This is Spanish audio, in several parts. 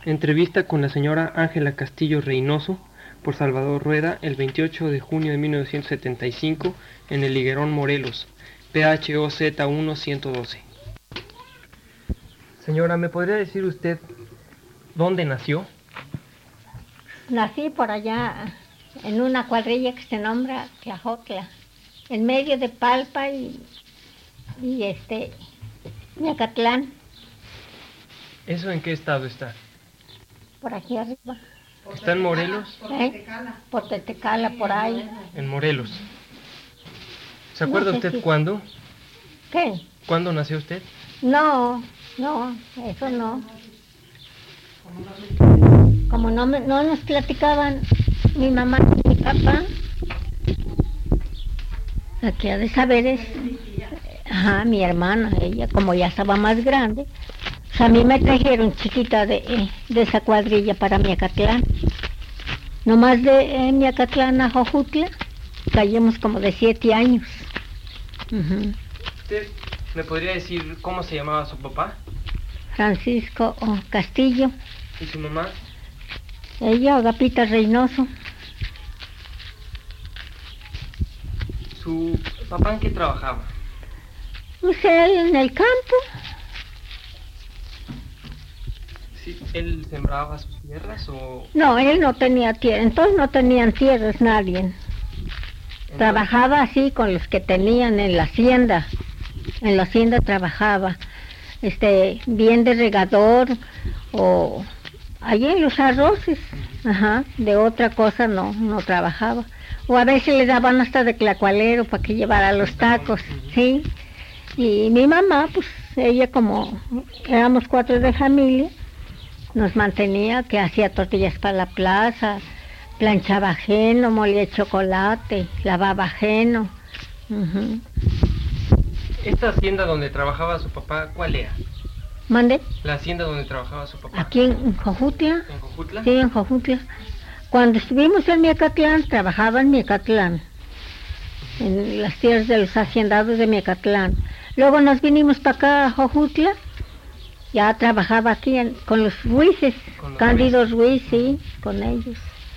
Entrevista con la señora Ángela Castillo Reynoso por Salvador Rueda el 28 de junio de 1975 en el Higuerón, Morelos, PHOZ 112. Señora, ¿me podría decir usted dónde nació? Nací por allá en una cuadrilla que se nombra Tlaxotla, en medio de Palpa y Miacatlán, ¿Eso en qué estado está? por aquí arriba. ¿Está en Morelos? Por Tetecala, por ahí. En Morelos. ¿Se acuerda No sé usted si- cuándo? ¿Qué? ¿Cuándo nació usted? No, eso no. Como no nos platicaban mi mamá y mi papá, la que ha de saber es, mi hermana, ella como ya estaba más grande, pues a mí me trajeron chiquita de esa cuadrilla para Miacatlán. Nomás de Miacatlán a Jojutla, caímos como de 7 años. Ujú. ¿Usted me podría decir cómo se llamaba su papá? Francisco Castillo, ¿Y su mamá? ella Agapita Reynoso. ¿Su papá en qué trabajaba? Pues él en el campo. ¿Sí, él sembraba sus tierras o...? No, él no tenía tierra, entonces no tenían tierras nadie. Trabajaba así con los que tenían en la hacienda. En la hacienda trabajaba, bien de regador o allí en los arroces. De otra cosa no trabajaba. O a veces le daban hasta de clacualero para que llevara los tacos, sí. Y mi mamá, pues ella como éramos 4 de familia, nos mantenía, que hacía tortillas para la plaza, planchaba ajeno, molía chocolate, lavaba ajeno. ¿Esta hacienda donde trabajaba su papá, cuál era? ¿Mande? ¿La hacienda donde trabajaba su papá? Aquí en Jojutla. ¿En Jojutla? Sí, en Jojutla. Cuando estuvimos en Miacatlán, trabajaba en Miacatlán, en las tierras de los haciendados de Miacatlán. Luego nos vinimos para acá a Jojutla, ya trabajaba aquí con los Ruices, Con los Cándido Ruiz, sí, con ellos.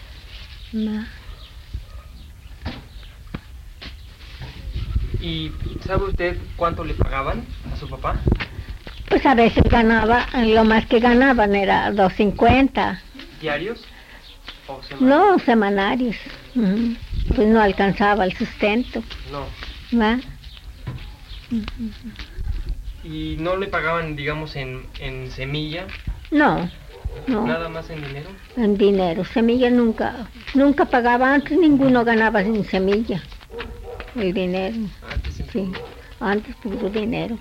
¿Y sabe usted cuánto le pagaban a su papá? Pues a veces ganaba, lo más que ganaban era 2.50. ¿Diarios? ¿O semanales? No, semanarios. Pues no alcanzaba el sustento. No. ¿Va? ¿Y no le pagaban, digamos, en semilla? No. ¿Nada más en dinero? En dinero. Semilla nunca pagaba. Antes ninguno ganaba sin semilla. El dinero. Antes Sí. Antes puro dinero.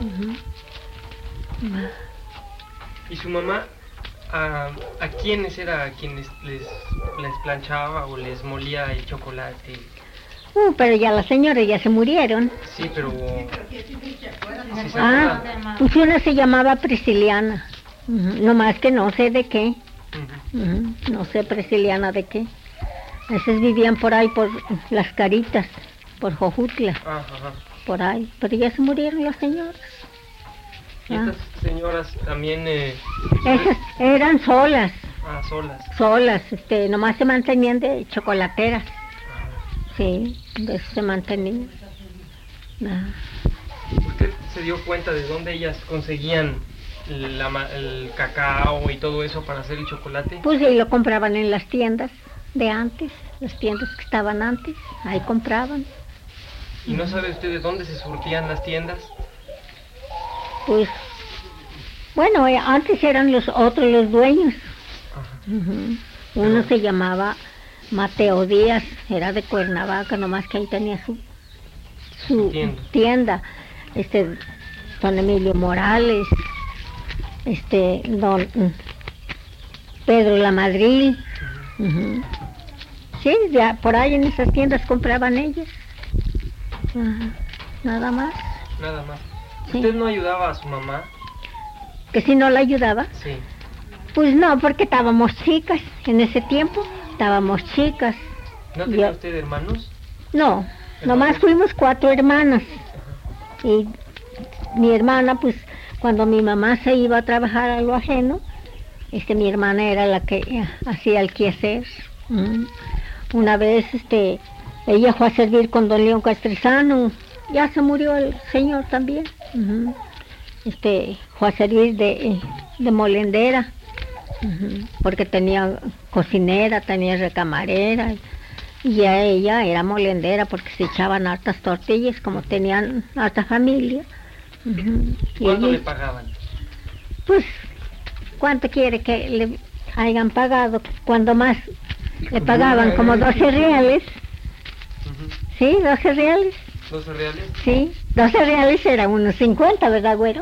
¿Y su mamá, a quiénes era quienes les planchaba o les molía el chocolate? Pero ya las señoras ya se murieron. Sí, pero... ¿sí se acuerda? Pues una se llamaba Prisciliana. Nomás que no sé de qué. No sé Prisciliana de qué. Esas vivían por ahí, por Las Caritas, por Jojutla. Ajá. Por ahí. Pero ya se murieron las señoras. ¿Y estas señoras también... Esas eran solas. solas? Solas, nomás se mantenían de chocolateras. Sí, de eso se mantenían. ¿Usted se dio cuenta de dónde ellas conseguían el cacao y todo eso para hacer el chocolate? Pues ahí lo compraban en las tiendas de antes, las tiendas que estaban antes, ahí compraban. ¿Y no sabe usted de dónde se surtían las tiendas? Pues, bueno, antes eran los dueños. Uno se llamaba Mateo Díaz, era de Cuernavaca, nomás que ahí tenía su tienda. Don Emilio Morales, don Pedro Lamadril. Sí, ya por ahí en esas tiendas compraban ellos. Nada más. Nada más. Sí. ¿Usted no ayudaba a su mamá? ¿Que si no la ayudaba? Sí. Pues no, porque estábamos chicas, en ese tiempo estábamos chicas. ¿No tenía usted hermanos? No, nomás fuimos 4 hermanas. Y mi hermana, pues, cuando mi mamá se iba a trabajar a lo ajeno, Mi hermana era la que hacía el quehacer. Una vez, ella fue a servir con don León Castrizano, ya se murió el señor también. Fue a servir de molendera, porque tenía cocinera, tenía recamarera, y a ella era molendera porque se echaban hartas tortillas, como tenían harta familia. ¿Cuánto le pagaban? Pues, ¿cuánto quiere que le hayan pagado? Cuando más le pagaban, como 12 reales. Sí, 12 reales. ¿12 reales? Sí, 12 reales era unos 50, ¿verdad, güero?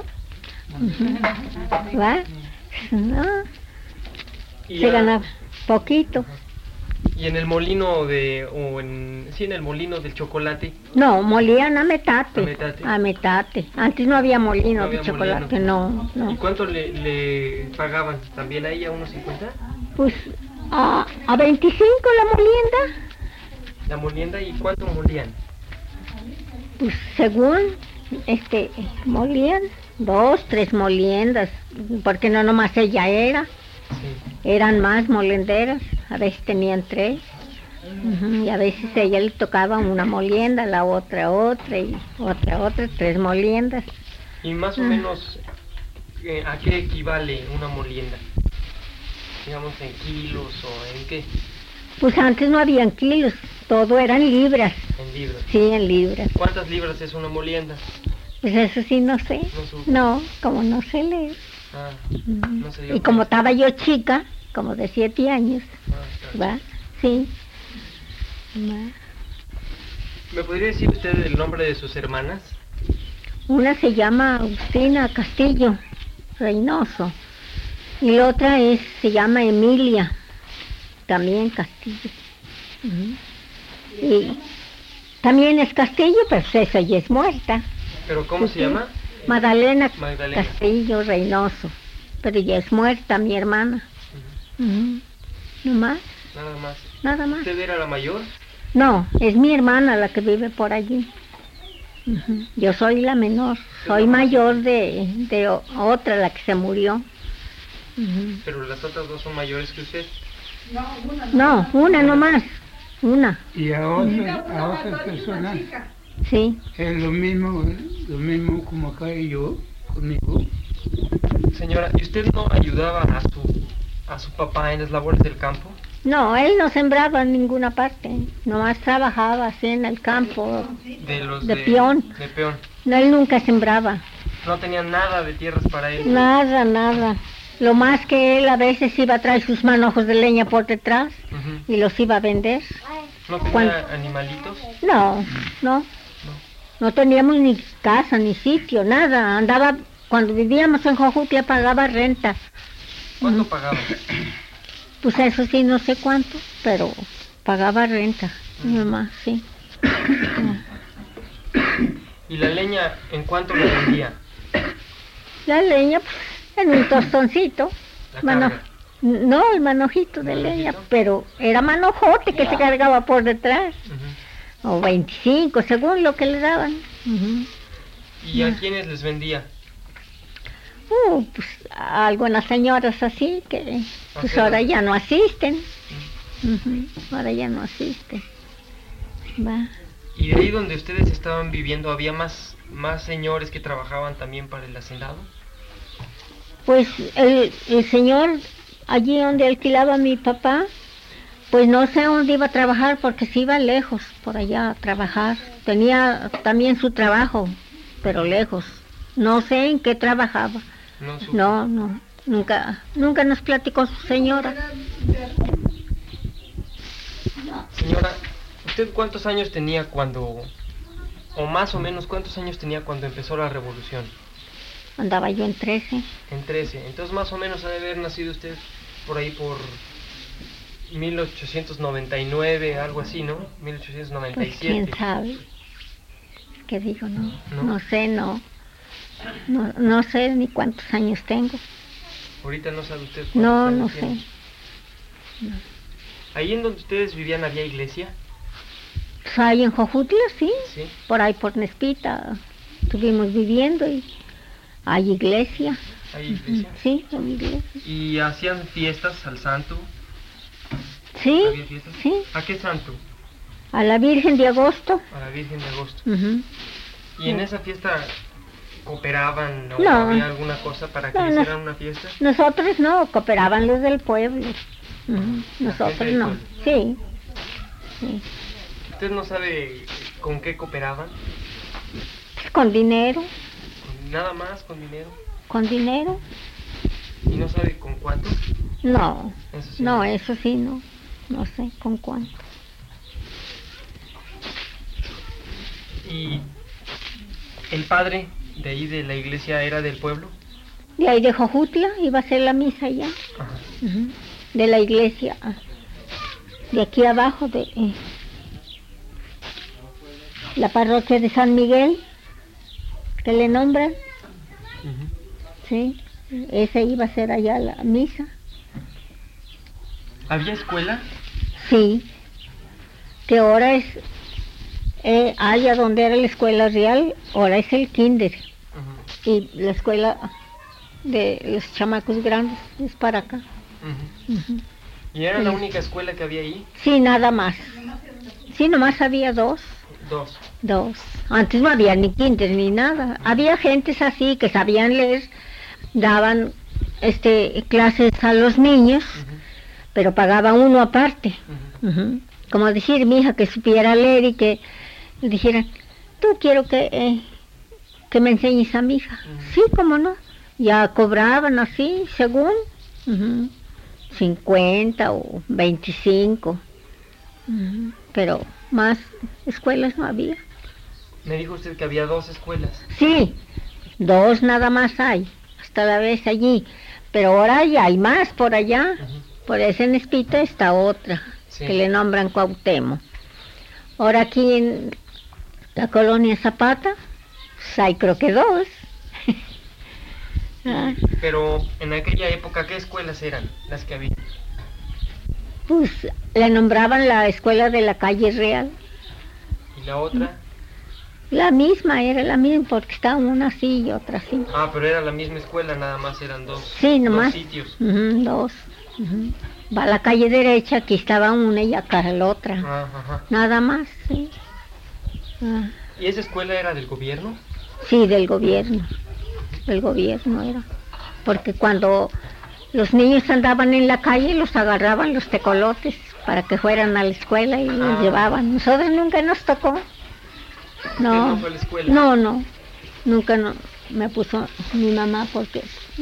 ¿Va? No, se ganaba poquito. ¿Y en el molino en el molino del chocolate? No, molían a metate. ¿A metate? A metate. Antes no había molino No había de chocolate, molino. no. ¿Y cuánto le pagaban? ¿También ahí a unos 50? Pues a 25 la molienda. ¿La molienda? ¿Y cuánto molían? Pues según, molían 2, 3 moliendas, porque no nomás ella era. Sí. Eran más molenderas, a veces tenían 3, y a veces a ella le tocaba una molienda, la otra, y otra, 3 moliendas. ¿Y más o menos a qué equivale una molienda? Digamos, ¿en kilos o en qué? Pues antes no habían kilos, todo eran libras. En libras. Sí, en libras. ¿Cuántas libras es una molienda? Pues eso sí no sé. No, como no sé leer. Ah, no sé yo. Y como estaba yo chica, como de 7 años, ¿va? Sí. ¿Va? ¿Me podría decir usted el nombre de sus hermanas? Una se llama Agustina Castillo Reynoso y la otra se llama Emilia, también Castillo. Y también es Castillo, pero esa ya es muerta. ¿Pero cómo se llama? Magdalena Castillo Reynoso, pero ya es muerta mi hermana. ¿No más? Nada más. Nada más. ¿Usted era la mayor? No, es mi hermana la que vive por allí. Yo soy la menor, soy mayor de otra, la que se murió. ¿Pero las otras dos son mayores que usted? No, una nomás, una. Y a otras personas Sí. es lo mismo como acá y yo, conmigo. Señora, ¿y usted no ayudaba a su papá en las labores del campo? No, él no sembraba en ninguna parte, nomás trabajaba así en el campo, de peón. De peón. No, él nunca sembraba. No tenía nada de tierras para él. Nada. Lo más que él a veces iba a traer sus manojos de leña por detrás y los iba a vender. ¿No tenía animalitos? No teníamos ni casa, ni sitio, nada. Andaba, cuando vivíamos en Jojutla pagaba renta. ¿Cuánto pagaba? Pues eso sí, no sé cuánto, pero pagaba renta, mi mamá, sí. ¿Y la leña en cuánto la vendía? La leña, pues, en un tostoncito. No, el manojito de leña, pero era manojote que se cargaba por detrás. O 25, según lo que le daban. ¿Y a quiénes les vendía? Pues a algunas señoras así que pues ahora ya no asisten. Ahora ya no asisten. Va. ¿Y de ahí donde ustedes estaban viviendo había más señores que trabajaban también para el hacendado? Pues el señor allí donde alquilaba mi papá, pues no sé dónde iba a trabajar porque se iba lejos por allá a trabajar. Tenía también su trabajo, pero lejos. No sé en qué trabajaba. No, nunca nos platicó su señora. Señora, ¿usted cuántos años tenía cuando, o más o menos cuántos años tenía cuando empezó la revolución? Andaba yo en 13. En 13, entonces más o menos ha de haber nacido usted por ahí por 1899, algo así, ¿no? 1897. Pues quién sabe. ¿Qué digo? No sé, no sé ni cuántos años tengo. Ahorita no sabe usted cuántos años no tiene. sé. No. ¿Ahí en donde ustedes vivían había iglesia? Pues ahí en Jojutla, sí. Sí. Por ahí por Nespita estuvimos viviendo y hay iglesia. ¿Hay iglesia? Sí, hay iglesia. ¿Y hacían fiestas al santo? Sí, ¿Había fiestas? sí, ¿A qué santo? a la Virgen de Agosto. A la Virgen de Agosto. Ujú. ¿Y en esa fiesta cooperaban o No. había alguna cosa para que No, hicieran una fiesta? Nosotros no, cooperaban los del pueblo. Ujú. La gente Nosotros del no. pueblo. Sí, sí. ¿Usted no sabe con qué cooperaban? Con dinero, Nada más con dinero. con dinero. ¿Y no sabe con cuánto? No, Eso sí. no, eso sí, no. No sé con cuánto. ¿Y el padre de ahí de la iglesia era del pueblo? De ahí de Jojutla iba a ser la misa ya. Ajá. Ujú. De la iglesia. De aquí abajo, de la parroquia de San Miguel, que le nombran. Ujú. Sí, esa iba a ser allá la misa. ¿Había escuela? Sí, que ahora es, allá donde era la escuela real, ahora es el kinder. Ujú. Y la escuela de los chamacos grandes es para acá. Ujú. Ujú. ¿Y era la Sí. única escuela que había ahí? Sí, nada más. Sí, nomás había dos. Dos. Antes no había ni kinder ni nada. Había gentes así que sabían leer, daban clases a los niños, Ujú. pero pagaba uno aparte. Ujú. Ujú. Como decir, mi hija que supiera leer y que le dijeran, tú quiero que me enseñes a mi hija. Ujú. Sí, cómo no. Ya cobraban así, según, ujú, 50 o 25. Ujú. Pero más escuelas no había. Me dijo usted que había dos escuelas. Sí, dos nada más hay, hasta la vez allí. Pero ahora ya hay más por allá. Ujú. Por ese Nespita está otra, Sí. que le nombran Cuauhtémoc. Ahora aquí en la colonia Zapata, pues hay creo que dos. Ah, Pero en aquella época, ¿qué escuelas eran las que había? pues le nombraban la escuela de la calle Real. ¿Y la otra? La misma, era la misma, porque estaba una así y otra así. Ah, pero era la misma escuela, nada más eran dos, Sí, dos nomás. sitios. Ujú, dos. Ujú. Va a la calle derecha, aquí estaba una y acá la otra. Ah, ajá. Nada más, sí. Ah, ¿Y esa escuela era del gobierno? sí, del gobierno. Del gobierno era. Porque cuando los niños andaban en la calle, los agarraban los tecolotes para que fueran a la escuela y los Ah. llevaban. Nosotros nunca nos tocó. ¿Usted no fue a la escuela? No, nunca no, me puso mi mamá porque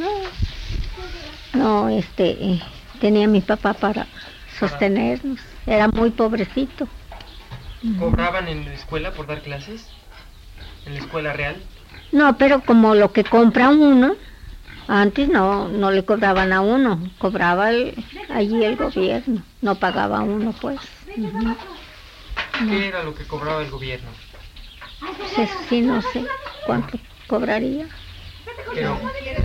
tenía mi papá para sostenernos. Era muy pobrecito. ¿Cobraban en la escuela por dar clases? ¿En la escuela real? No, pero como lo que compra uno, antes no le cobraban a uno, cobraba allí el gobierno, no pagaba uno pues. Ujú. ¿Qué era lo que cobraba el gobierno? Pues eso sí, no sé cuánto cobraría. Pero,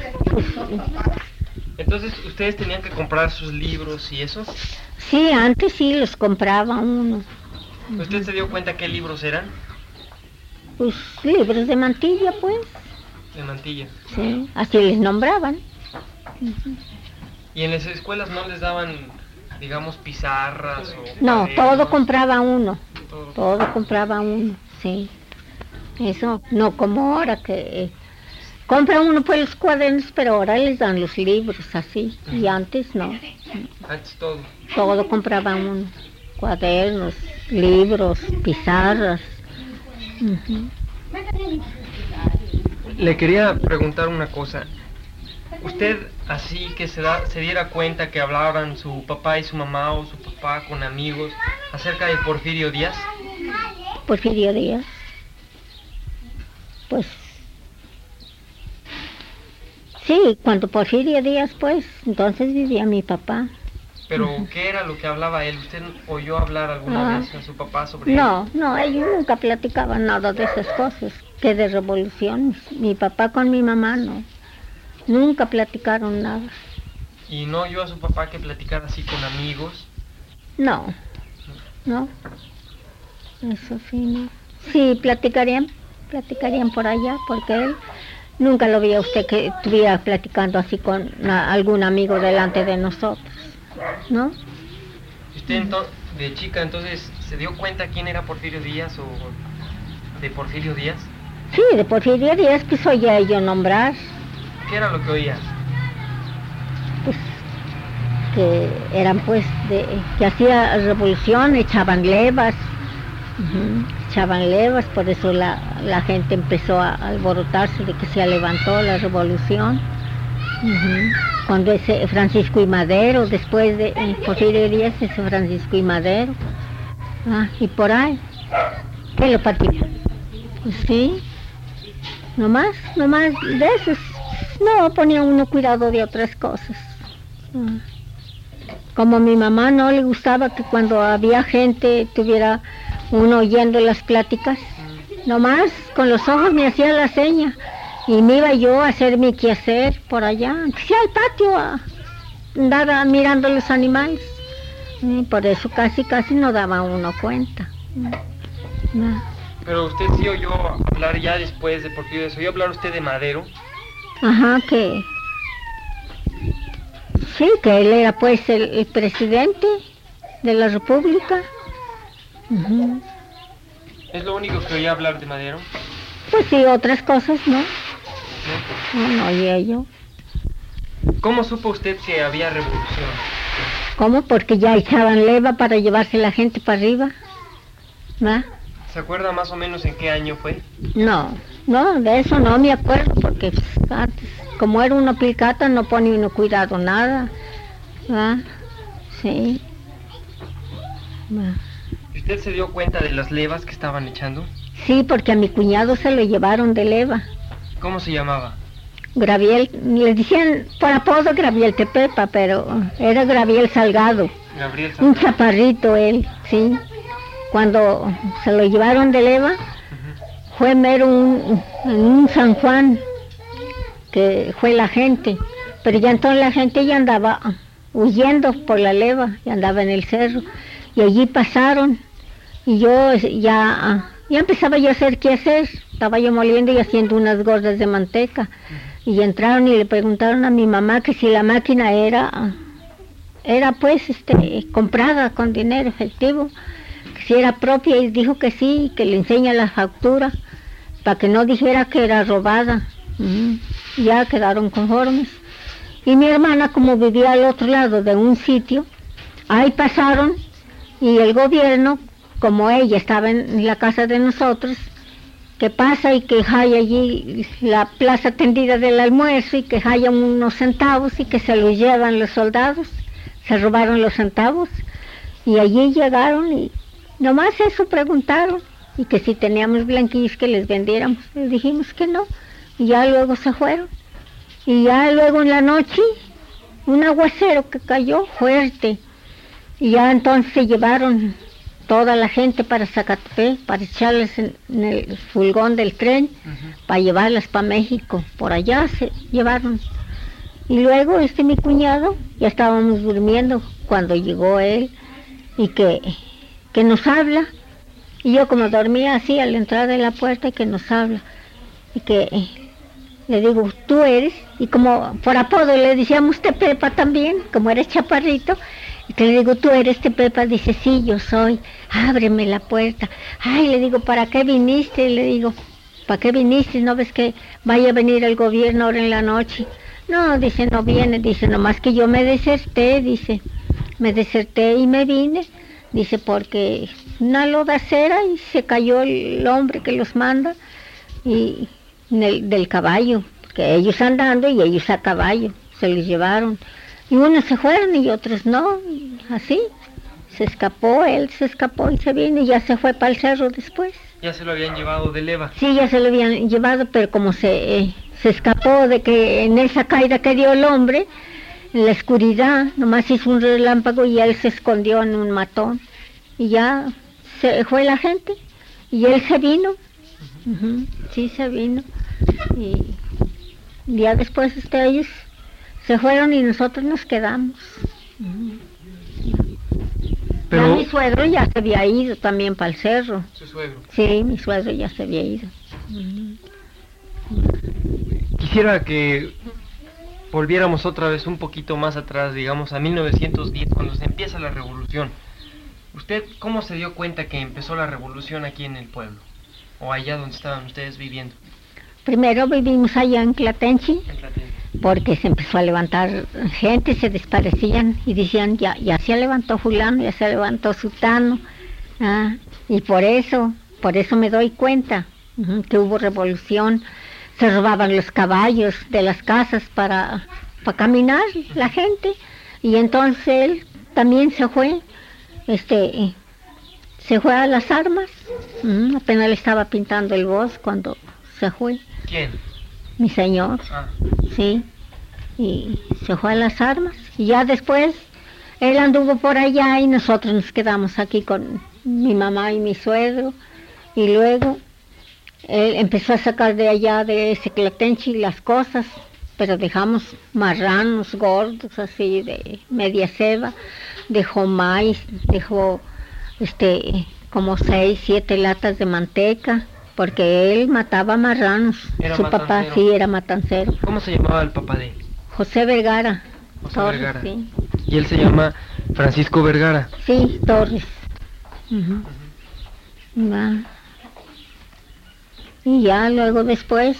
entonces, ¿ustedes tenían que comprar sus libros y eso? Sí, antes sí los compraba uno. ¿Usted se dio cuenta qué libros eran? Pues libros de mantilla, pues. De mantilla. Sí, así les nombraban. ¿Y en las escuelas no les daban, digamos, pizarras o No, cuadernos? todo compraba uno. Todo. Todo compraba uno, sí. Eso, no como ahora que compra uno pues los cuadernos, pero ahora les dan los libros así. Y antes no. Antes todo. Todo compraba uno. Cuadernos, libros, pizarras. Ujú. Le quería preguntar una cosa. ¿Usted así que se diera cuenta que hablaban su papá y su mamá o su papá con amigos acerca de Porfirio Díaz? Porfirio Díaz. Pues sí, cuando Porfirio Díaz, pues, entonces vivía mi papá. Pero, ¿qué era lo que hablaba él? ¿Usted oyó hablar alguna vez a su papá sobre él? No, ellos nunca platicaban nada de esas cosas, que de revoluciones. Mi papá con mi mamá no, nunca platicaron nada. ¿Y no oyó a su papá que platicara así con amigos? No, eso sí, no. Sí, platicarían por allá, porque él Nunca lo vi a usted que estuviera platicando así con algún amigo delante de nosotros, ¿no? ¿Usted de chica entonces se dio cuenta quién era Porfirio Díaz o de Porfirio Díaz? Sí, de Porfirio Díaz pues oía yo nombrar. ¿Qué era lo que oía? Pues que eran pues que hacía revolución, echaban levas, echaban levas, por eso la gente empezó a alborotarse de que se levantó la revolución. Cuando ese Francisco I. Madero, después de Porfirio Díaz, ese Francisco I. Madero, y por ahí, ¿qué lo partía? Pues sí, nomás de esos, no ponía uno cuidado de otras cosas. Como a mi mamá no le gustaba que cuando había gente tuviera uno oyendo las pláticas, nomás con los ojos me hacía la seña y me iba yo a hacer mi quehacer por allá, aunque sea al patio, a andar mirando los animales. Por eso casi no daba uno cuenta. Pero usted sí oyó hablar ya después de Porfirio Díaz, ¿oyó hablar usted de Madero? Ajá, que sí, que él era pues el presidente de la República. ¿Es lo único que oía hablar de Madero? Pues sí, otras cosas no. No oía yo. ¿Cómo supo usted que había revolución? ¿Cómo? Porque ya echaban leva para llevarse la gente para arriba. ¿No? ¿Se acuerda más o menos en qué año fue? No, de eso no me acuerdo, porque antes, como era una plicata, no ponía uno cuidado nada. Sí. ¿Y usted se dio cuenta de las levas que estaban echando? Sí, porque a mi cuñado se lo llevaron de leva. ¿Cómo se llamaba? Graviel, le decían por apodo Graviel Tepepa, pero era Graviel Salgado. Gabriel Salgado. Un chaparrito él, sí. Cuando se lo llevaron de leva, fue mero en un San Juan, que fue la gente, pero ya entonces la gente ya andaba huyendo por la leva, ya andaba en el cerro, y allí pasaron, y yo ya empezaba yo a hacer qué hacer, estaba yo moliendo y haciendo unas gordas de manteca, y entraron y le preguntaron a mi mamá que si la máquina era pues comprada con dinero efectivo, que si era propia, y dijo que sí, que le enseña la factura, para que no dijera que era robada. Ya quedaron conformes. Y mi hermana, como vivía al otro lado de un sitio, ahí pasaron, y el gobierno, como ella estaba en la casa de nosotros, que pasa y que hay allí la plaza tendida del almuerzo y que hay unos centavos y que se los llevan los soldados, se robaron los centavos, y allí llegaron y nomás eso preguntaron, y que si teníamos blanquillos que les vendiéramos. Les dijimos que no, y ya luego se fueron. Y ya luego en la noche, un aguacero que cayó fuerte, y ya entonces se llevaron toda la gente para Zacatepec, para echarles en el furgón del tren, para llevarlas para México. Por allá se llevaron. Y luego mi cuñado, ya estábamos durmiendo cuando llegó él, y que nos habla, y yo como dormía así a la entrada de la puerta, y que nos habla, y que le digo, tú eres, y como por apodo le decíamos Tepepa también, como eres chaparrito, y que le digo, tú eres Tepepa, dice, sí, yo soy, ábreme la puerta. Ay, le digo, ¿para qué viniste? Le digo, ¿para qué viniste? ¿No ves que vaya a venir el gobierno ahora en la noche? No, dice, no viene, dice, nomás que yo me deserté y me vine, dice, porque una lodacera y se cayó el hombre que los manda, y del caballo, porque ellos andando y ellos a caballo, se los llevaron. Y unos se fueron y otros no, y así, él se escapó y se vino y ya se fue para el cerro después. ¿Ya se lo habían llevado de leva? Sí, ya se lo habían llevado, pero como se escapó de que en esa caída que dio el hombre, en la oscuridad, nomás hizo un relámpago y él se escondió en un matón. Y ya se fue la gente y él se vino. Sí, se vino. Y ya después ellos se fueron y nosotros nos quedamos. Pero... Ya mi suegro ya se había ido también para el cerro. ¿Su suegro? Sí, mi suegro ya se había ido. Quisiera que volviéramos otra vez un poquito más atrás, digamos a 1910, cuando se empieza la revolución. ¿Usted cómo se dio cuenta que empezó la revolución aquí en el pueblo? ¿O allá donde estaban ustedes viviendo? Primero vivimos allá en Clatenchi, En Platense. porque se empezó a levantar gente, se desaparecían y decían, ya se levantó fulano, ya se levantó sutano. Y por eso me doy cuenta que hubo revolución. Se robaban los caballos de las casas para caminar la gente, y entonces él también se fue a las armas. Apenas le estaba pintando el voz cuando se fue. ¿Quién? Mi señor. Sí, y se fue a las armas, y ya después él anduvo por allá y nosotros nos quedamos aquí con mi mamá y mi suegro, y luego él empezó a sacar de allá de ese Clatenchi las cosas, pero dejamos marranos gordos así de media ceba, dejó maíz, dejó como 6, 7 latas de manteca, porque él mataba marranos. Su papá sí era matancero. ¿Cómo se llamaba el papá de él? José Vergara. José Torres, Vergara. sí. Y él se llama Francisco Vergara. Sí, Torres. Va. Y ya luego después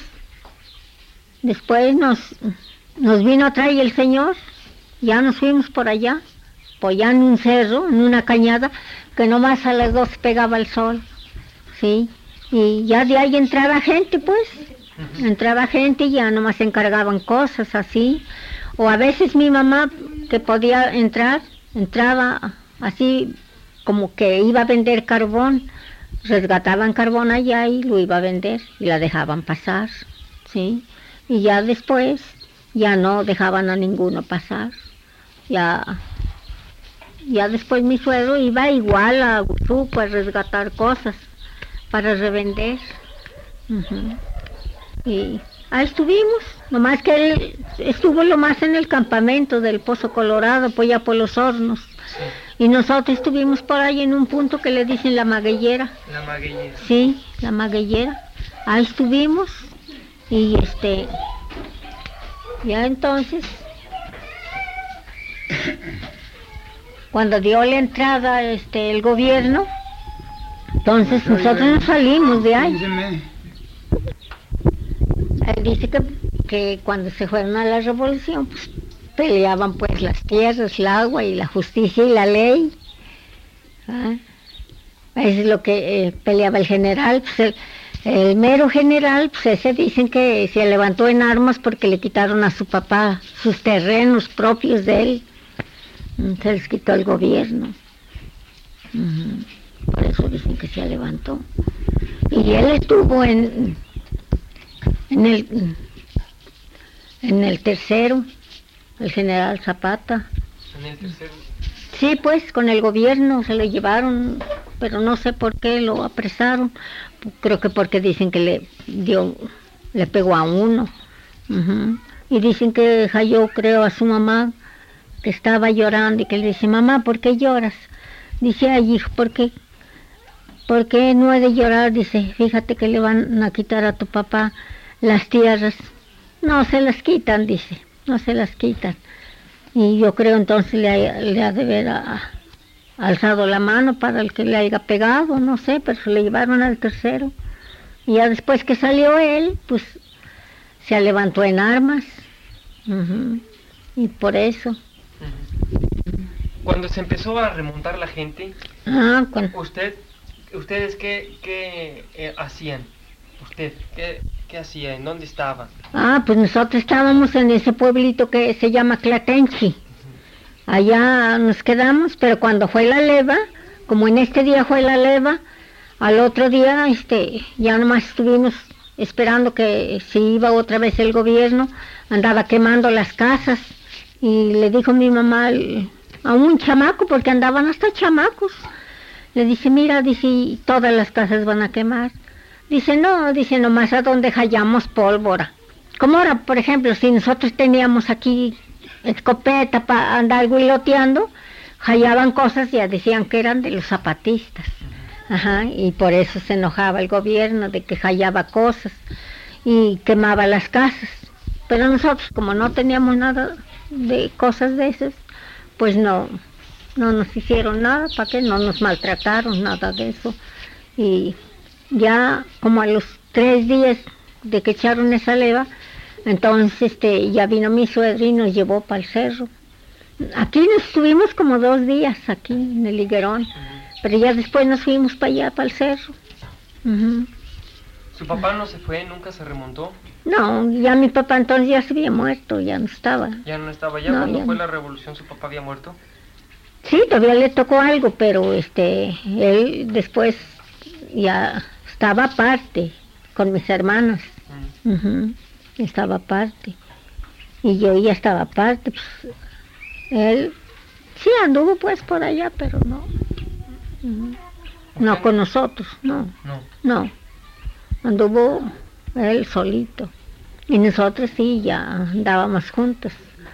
nos vino a traer el señor, ya nos fuimos por allá en un cerro, en una cañada, que nomás a las 2 pegaba el sol, sí, y ya de ahí entraba gente, pues, entraba gente y ya nomás encargaban cosas así, o a veces mi mamá, que podía entrar, entraba así como que iba a vender carbón, resgataban carbón allá y lo iba a vender y la dejaban pasar, sí, y ya después ya no dejaban a ninguno pasar, ya después mi suegro iba igual a Huachuco a resgatar cosas para revender. Y ahí estuvimos, nomás que él estuvo lo más en el campamento del Pozo Colorado, pues ya por los hornos. Y nosotros estuvimos por ahí en un punto que le dicen la magueyera. La magueyera. Sí, la magueyera. Ahí estuvimos y ya entonces, cuando dio la entrada el gobierno, entonces nosotros nos salimos de ahí. Él dice que cuando se fueron a la revolución, pues peleaban pues las tierras, el agua y la justicia y la ley. Es lo que peleaba el general, pues el mero general, pues ese dicen que se levantó en armas porque le quitaron a su papá sus terrenos propios de él. Se les quitó el gobierno. Por eso dicen que se levantó. Y él estuvo en el tercero, el general Zapata. ¿En el tercero? Sí, pues con el gobierno se lo llevaron, pero no sé por qué lo apresaron. Creo que porque dicen que le pegó a uno. Y dicen que halló, creo, a su mamá, que estaba llorando, y que le dice: mamá, ¿por qué lloras? Dice: ay, hijo, ¿por qué no he de llorar? Dice: fíjate que le van a quitar a tu papá las tierras. No se las quitan, dice, no se las quitan. Y yo creo entonces le ha de haber alzado la mano para el que le haya pegado, no sé, pero se le llevaron al tercero. Y ya después que salió él, pues se levantó en armas. Y por eso. Cuando se empezó a remontar la gente, ¿ustedes qué hacían? ¿Usted qué hacía? ¿En dónde estaba? Pues nosotros estábamos en ese pueblito que se llama Clatenchi. Allá nos quedamos, pero cuando fue la leva, como en este día fue la leva, al otro día ya nomás estuvimos esperando que si iba otra vez el gobierno, andaba quemando las casas, y le dijo mi mamá a un chamaco, porque andaban hasta chamacos, le dice: mira, dice, todas las casas van a quemar. Dice: no, dice, nomás a donde hallamos pólvora. Como ahora, por ejemplo, si nosotros teníamos aquí escopeta para andar guiloteando, hallaban cosas y ya decían que eran de los zapatistas. Y por eso se enojaba el gobierno de que hallaba cosas y quemaba las casas. Pero nosotros, como no teníamos nada de cosas de esas, pues no nos hicieron nada, ¿para qué? No nos maltrataron, nada de eso. Y ya como a los 3 días de que echaron esa leva, entonces ya vino mi suegra y nos llevó para el cerro. Aquí nos estuvimos como 2 días, aquí en el higuerón, pero ya después nos fuimos para allá, para el cerro. Uh-huh. ¿Su papá no se fue, nunca se remontó? No, ya mi papá entonces ya se había muerto, ya no estaba. ¿Ya no estaba? ¿Ya cuando fue la revolución su papá había muerto? Sí, todavía le tocó algo, pero él después ya estaba aparte con mis hermanas. Uh-huh. Estaba aparte. Y yo ya estaba aparte, pues él sí anduvo pues por allá, pero no. Uh-huh. No con nosotros, no. Anduvo él solito. Y nosotros sí, ya andábamos juntos.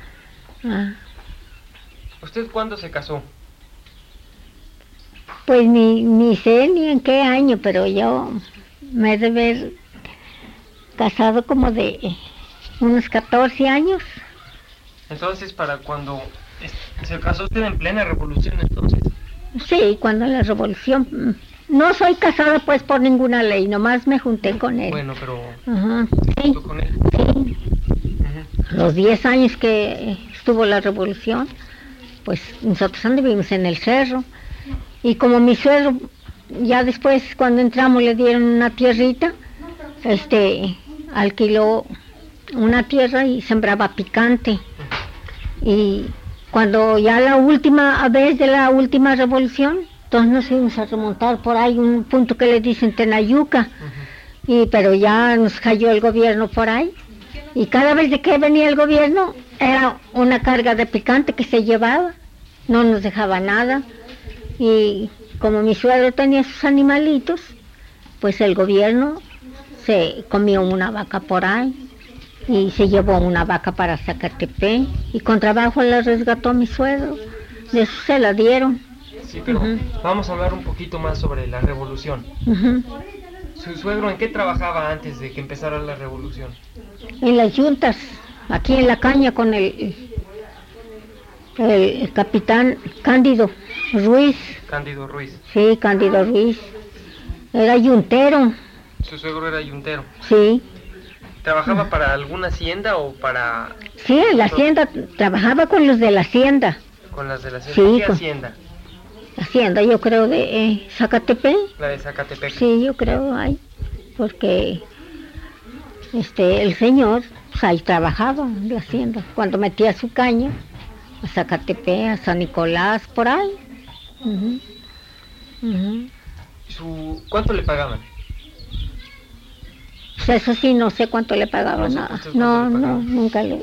¿Usted cuándo se casó? Pues ni sé ni en qué año, pero yo me he de haber casado como de unos 14 años. Entonces, para cuando se casó usted en plena revolución, entonces. Sí, cuando la revolución. No soy casada pues por ninguna ley, nomás me junté con él. Bueno, pero sí, con él. Sí. Uh-huh. Los 10 años que estuvo la revolución, pues nosotros anduvimos en el cerro. Y como mi suegro, ya después cuando entramos le dieron una tierrita, alquiló una tierra y sembraba picante. Y cuando ya la última vez de la última revolución, entonces nos fuimos a remontar por ahí un punto que le dicen Tenayuca, pero ya nos cayó el gobierno por ahí, y cada vez de que venía el gobierno era una carga de picante que se llevaba, no nos dejaba nada, y como mi suegro tenía sus animalitos, pues el gobierno se comió una vaca por ahí, y se llevó una vaca para Zacatepec, y con trabajo la resgató mi suegro, de eso se la dieron. Sí, pero vamos a hablar un poquito más sobre la revolución. ¿Su suegro en qué trabajaba antes de que empezara la revolución? En las yuntas, aquí en la caña con el capitán Cándido Ruiz. Cándido Ruiz. Sí, Cándido Ruiz. Era yuntero. ¿Su suegro era yuntero? Sí. ¿Trabajaba para alguna hacienda o para...? Sí, en la hacienda, trabajaba con los de la hacienda. ¿Con las de la hacienda? Sí, ¿Qué hacienda? Hacienda, yo creo, de Zacatepec. La de Zacatepec. Sí, yo creo, ahí, porque el señor, pues ahí trabajaba en la hacienda, cuando metía su caña, a Zacatepec, a San Nicolás, por ahí. ¿Cuánto le pagaban? Pues eso sí, no sé cuánto le pagaban, nada. No, nunca le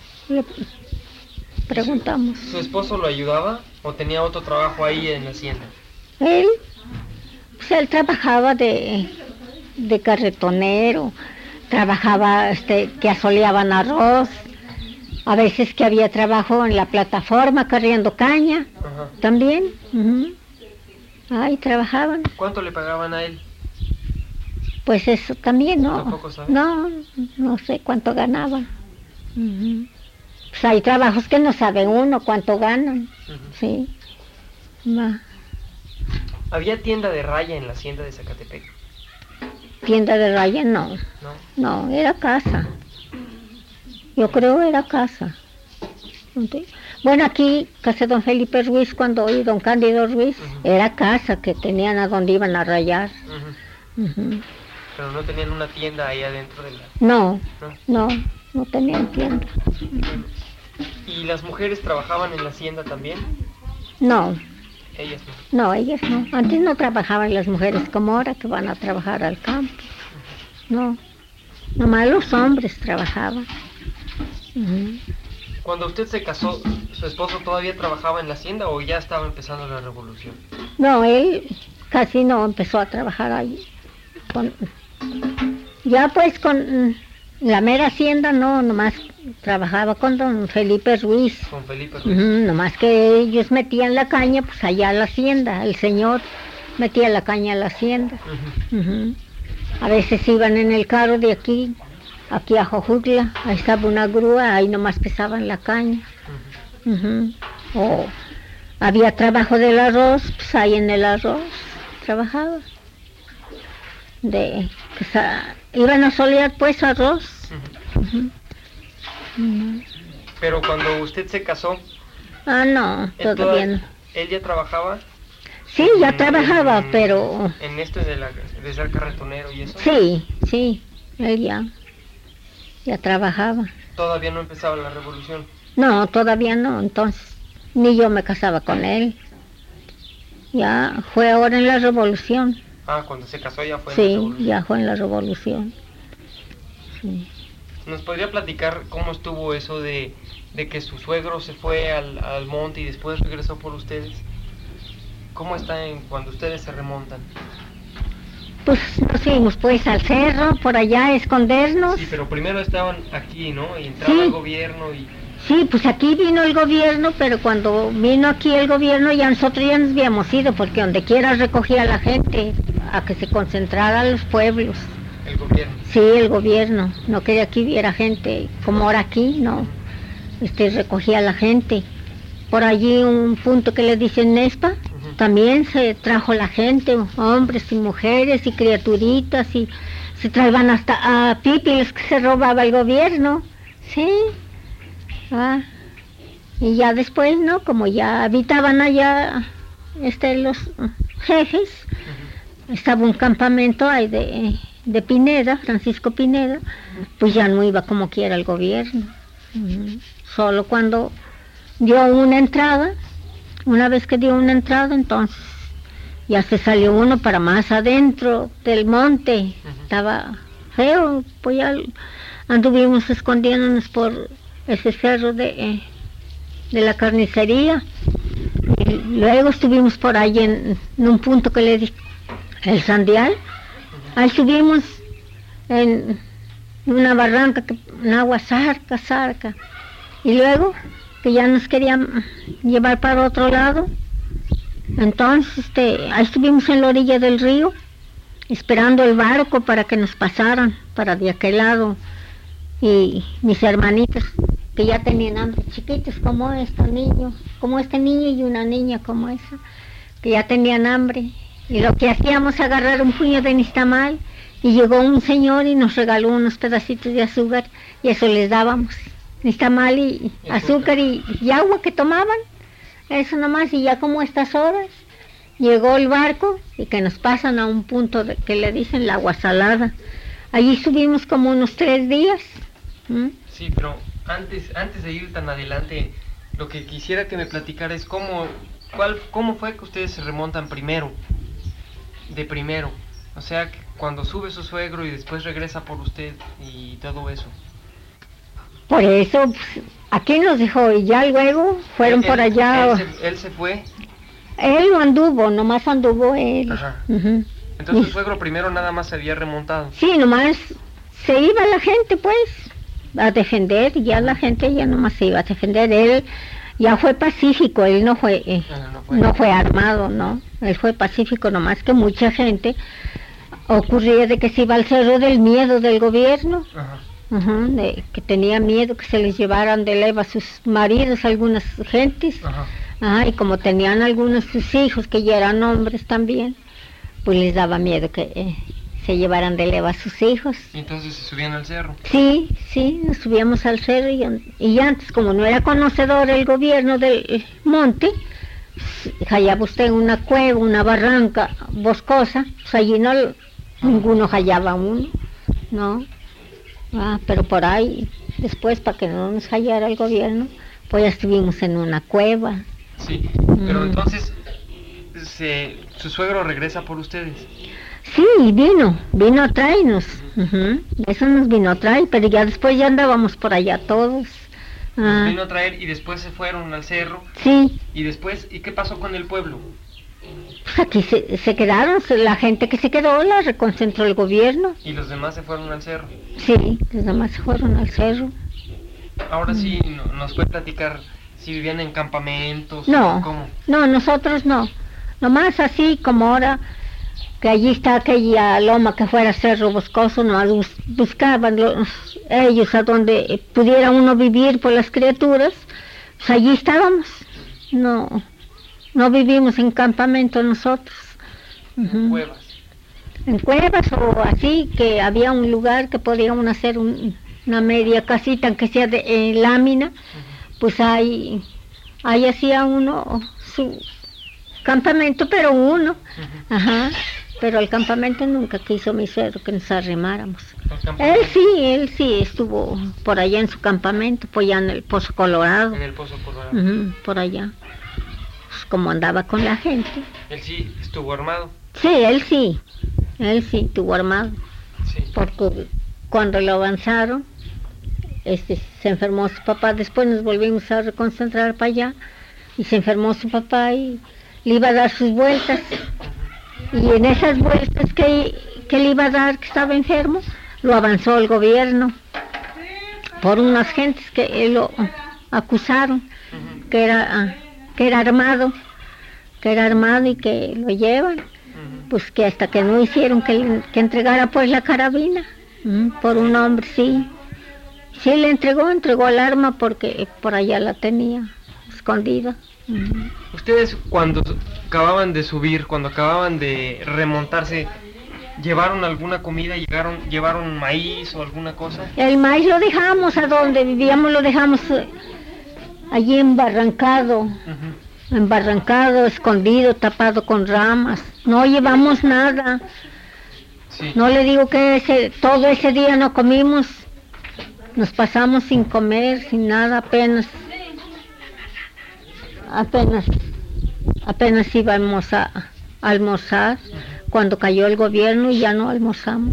preguntamos. ¿Su esposo lo ayudaba o tenía otro trabajo ahí en la hacienda? Él trabajaba de carretonero, trabajaba que asoleaban arroz, a veces que había trabajo en la plataforma carriendo caña. Ajá. También. Ahí trabajaban. ¿Cuánto le pagaban a él? Pues eso también, ¿no? ¿Tampoco sabes? No sé cuánto ganaban. Pues hay trabajos que no sabe uno cuánto ganan. Sí. Va. ¿Había tienda de raya en la hacienda de Zacatepec? Tienda de raya no, era casa. Yo creo era casa. Bueno, aquí, casa de don Felipe Ruiz, y don Cándido Ruiz, era casa que tenían a donde iban a rayar. Pero no tenían una tienda ahí adentro de la... No tenían tienda. ¿Y las mujeres trabajaban en la hacienda también? No. ¿Ellas no? No, ellas no. Antes no trabajaban las mujeres como ahora que van a trabajar al campo. No. Nomás los hombres trabajaban. Cuando usted se casó, ¿su esposo todavía trabajaba en la hacienda o ya estaba empezando la revolución? No, él casi no empezó a trabajar ahí. Ya pues con la mera hacienda nomás trabajaba con don Felipe Ruiz. Con Felipe Ruiz. Nomás que ellos metían la caña pues allá a la hacienda, el señor metía la caña a la hacienda. A veces iban en el carro de aquí aquí a Jojutla, ahí estaba una grúa, ahí nomás pesaban la caña. Ujú. O había trabajo del arroz, pues ahí en el arroz trabajaba. Iban a solear pues arroz. Ujú. Ujú. Pero cuando usted se casó, No, todavía no. ¿él ya trabajaba? Sí, ya trabajaba, pero... ¿En esto de ser carretonero y eso? Sí, él ya trabajaba. ¿Todavía no empezaba la revolución? No, todavía no, entonces, ni yo me casaba con él. Ya fue ahora en la revolución. Cuando se casó ya fue en la revolución. Sí, ya fue en la revolución. Sí. ¿Nos podría platicar cómo estuvo eso de que su suegro se fue al monte y después regresó por ustedes? ¿Cómo está cuando ustedes se remontan? Pues nos fuimos pues al cerro, por allá a escondernos. Sí, pero primero estaban aquí, ¿no? Y entraba el gobierno y... Sí, pues aquí vino el gobierno, pero cuando vino aquí el gobierno nosotros ya nos habíamos ido, porque donde quiera recogía a la gente a que se concentrara los pueblos. ¿El gobierno? Sí, el gobierno, no quería que hubiera gente como ahora aquí, no. Recogía a la gente. Por allí un punto que le dicen Nespa, también se trajo la gente, hombres y mujeres y criaturitas, y se traían hasta a pípiles que se robaba el gobierno, sí. Y ya después, ¿no? Como ya habitaban allá los jefes, estaba un campamento ahí de Pineda, Francisco Pineda, pues ya no iba como quiera el gobierno. Solo cuando dio una entrada, una vez que dio una entrada, entonces ya se salió uno para más adentro del monte. Estaba feo, pues ya anduvimos escondiéndonos por ese cerro de la carnicería. Y luego estuvimos por ahí en un punto que le di el Sandial. Ahí subimos en una barranca, en agua zarca. Y luego, que ya nos querían llevar para otro lado, entonces ahí estuvimos en la orilla del río, esperando el barco para que nos pasaran para de aquel lado. Y mis hermanitos, que ya tenían hambre, chiquitos como este niño y una niña como esa, que ya tenían hambre. Y lo que hacíamos es agarrar un puño de nixtamal, y llegó un señor y nos regaló unos pedacitos de azúcar, y eso les dábamos, nixtamal y azúcar y agua que tomaban, eso nomás. Y ya como estas horas llegó el barco y que nos pasan a un punto que le dicen la agua salada. Allí estuvimos como unos 3 días. Sí, pero antes de ir tan adelante, lo que quisiera que me platicara es cómo fue que ustedes se remontan primero. O sea, cuando sube su suegro y después regresa por usted y todo eso. Por eso, pues, aquí nos dejó y ya luego fueron por allá. ¿Él se fue? Él no anduvo, nomás anduvo él. Ajá. Entonces su suegro primero nada más se había remontado. Sí, nomás se iba la gente pues a defender, ya la gente ya nomás se iba a defender. Él ya fue pacífico, él no fue armado, ¿no? Él fue pacífico, nomás que mucha gente ocurría de que se iba al cerro del miedo del gobierno. De que tenía miedo que se les llevaran de leva a sus maridos algunas gentes. Y como tenían algunos de sus hijos que ya eran hombres también, pues les daba miedo que se llevaran de leva a sus hijos. ¿Y entonces se subían al cerro? Sí, nos subíamos al cerro y antes, como no era conocedor el gobierno del monte, hallaba usted una cueva, una barranca boscosa, pues allí ninguno hallaba uno, ¿no? Pero por ahí, después, para que no nos hallara el gobierno, pues ya estuvimos en una cueva. Sí, pero entonces, ¿su suegro regresa por ustedes? Sí, vino a traernos. Eso nos vino a traer, pero ya después ya andábamos por allá todos. Vino a traer y después se fueron al cerro. Sí. ¿Y después, qué pasó con el pueblo? Pues aquí se quedaron, la gente que se quedó la reconcentró el gobierno. ¿Y los demás se fueron al cerro? Sí, los demás se fueron al cerro. Ahora sí, ¿nos puede platicar si vivían en campamentos? No, ¿Cómo? No, nosotros no. Nomás así como ahora que allí está aquella loma que fuera Cerro Boscoso, no buscaban ellos a donde pudiera uno vivir por las criaturas, pues allí estábamos, no vivimos en campamento nosotros. En cuevas. En cuevas o así, que había un lugar que podíamos hacer una media casita, aunque sea de lámina, pues ahí hacía uno su campamento, pero uno, pero el campamento nunca quiso mi suegro que nos arrimáramos. Él sí estuvo por allá en su campamento, pues allá en el Pozo Colorado. En el Pozo Colorado. Por allá. Pues como andaba con la gente. ¿Él sí estuvo armado? Sí, él sí estuvo armado. Sí. Porque cuando lo avanzaron, se enfermó su papá, después nos volvimos a reconcentrar para allá, y se enfermó su papá y le iba a dar sus vueltas. Y en esas vueltas que le iba a dar, que estaba enfermo, lo avanzó el gobierno por unas gentes que lo acusaron que era armado y que lo llevan, pues que hasta que no hicieron que entregara pues la carabina por un hombre, sí le entregó el arma porque por allá la tenía escondida. Ustedes cuando acababan de subir, cuando acababan de remontarse, ¿llevaron alguna comida? ¿Llevaron maíz o alguna cosa? El maíz lo dejamos a donde vivíamos, lo dejamos allí embarrancado, escondido, tapado con ramas. No llevamos nada. Sí. No le digo que todo ese día no comimos, nos pasamos sin comer, sin nada, apenas íbamos a almorzar cuando cayó el gobierno y ya no almorzamos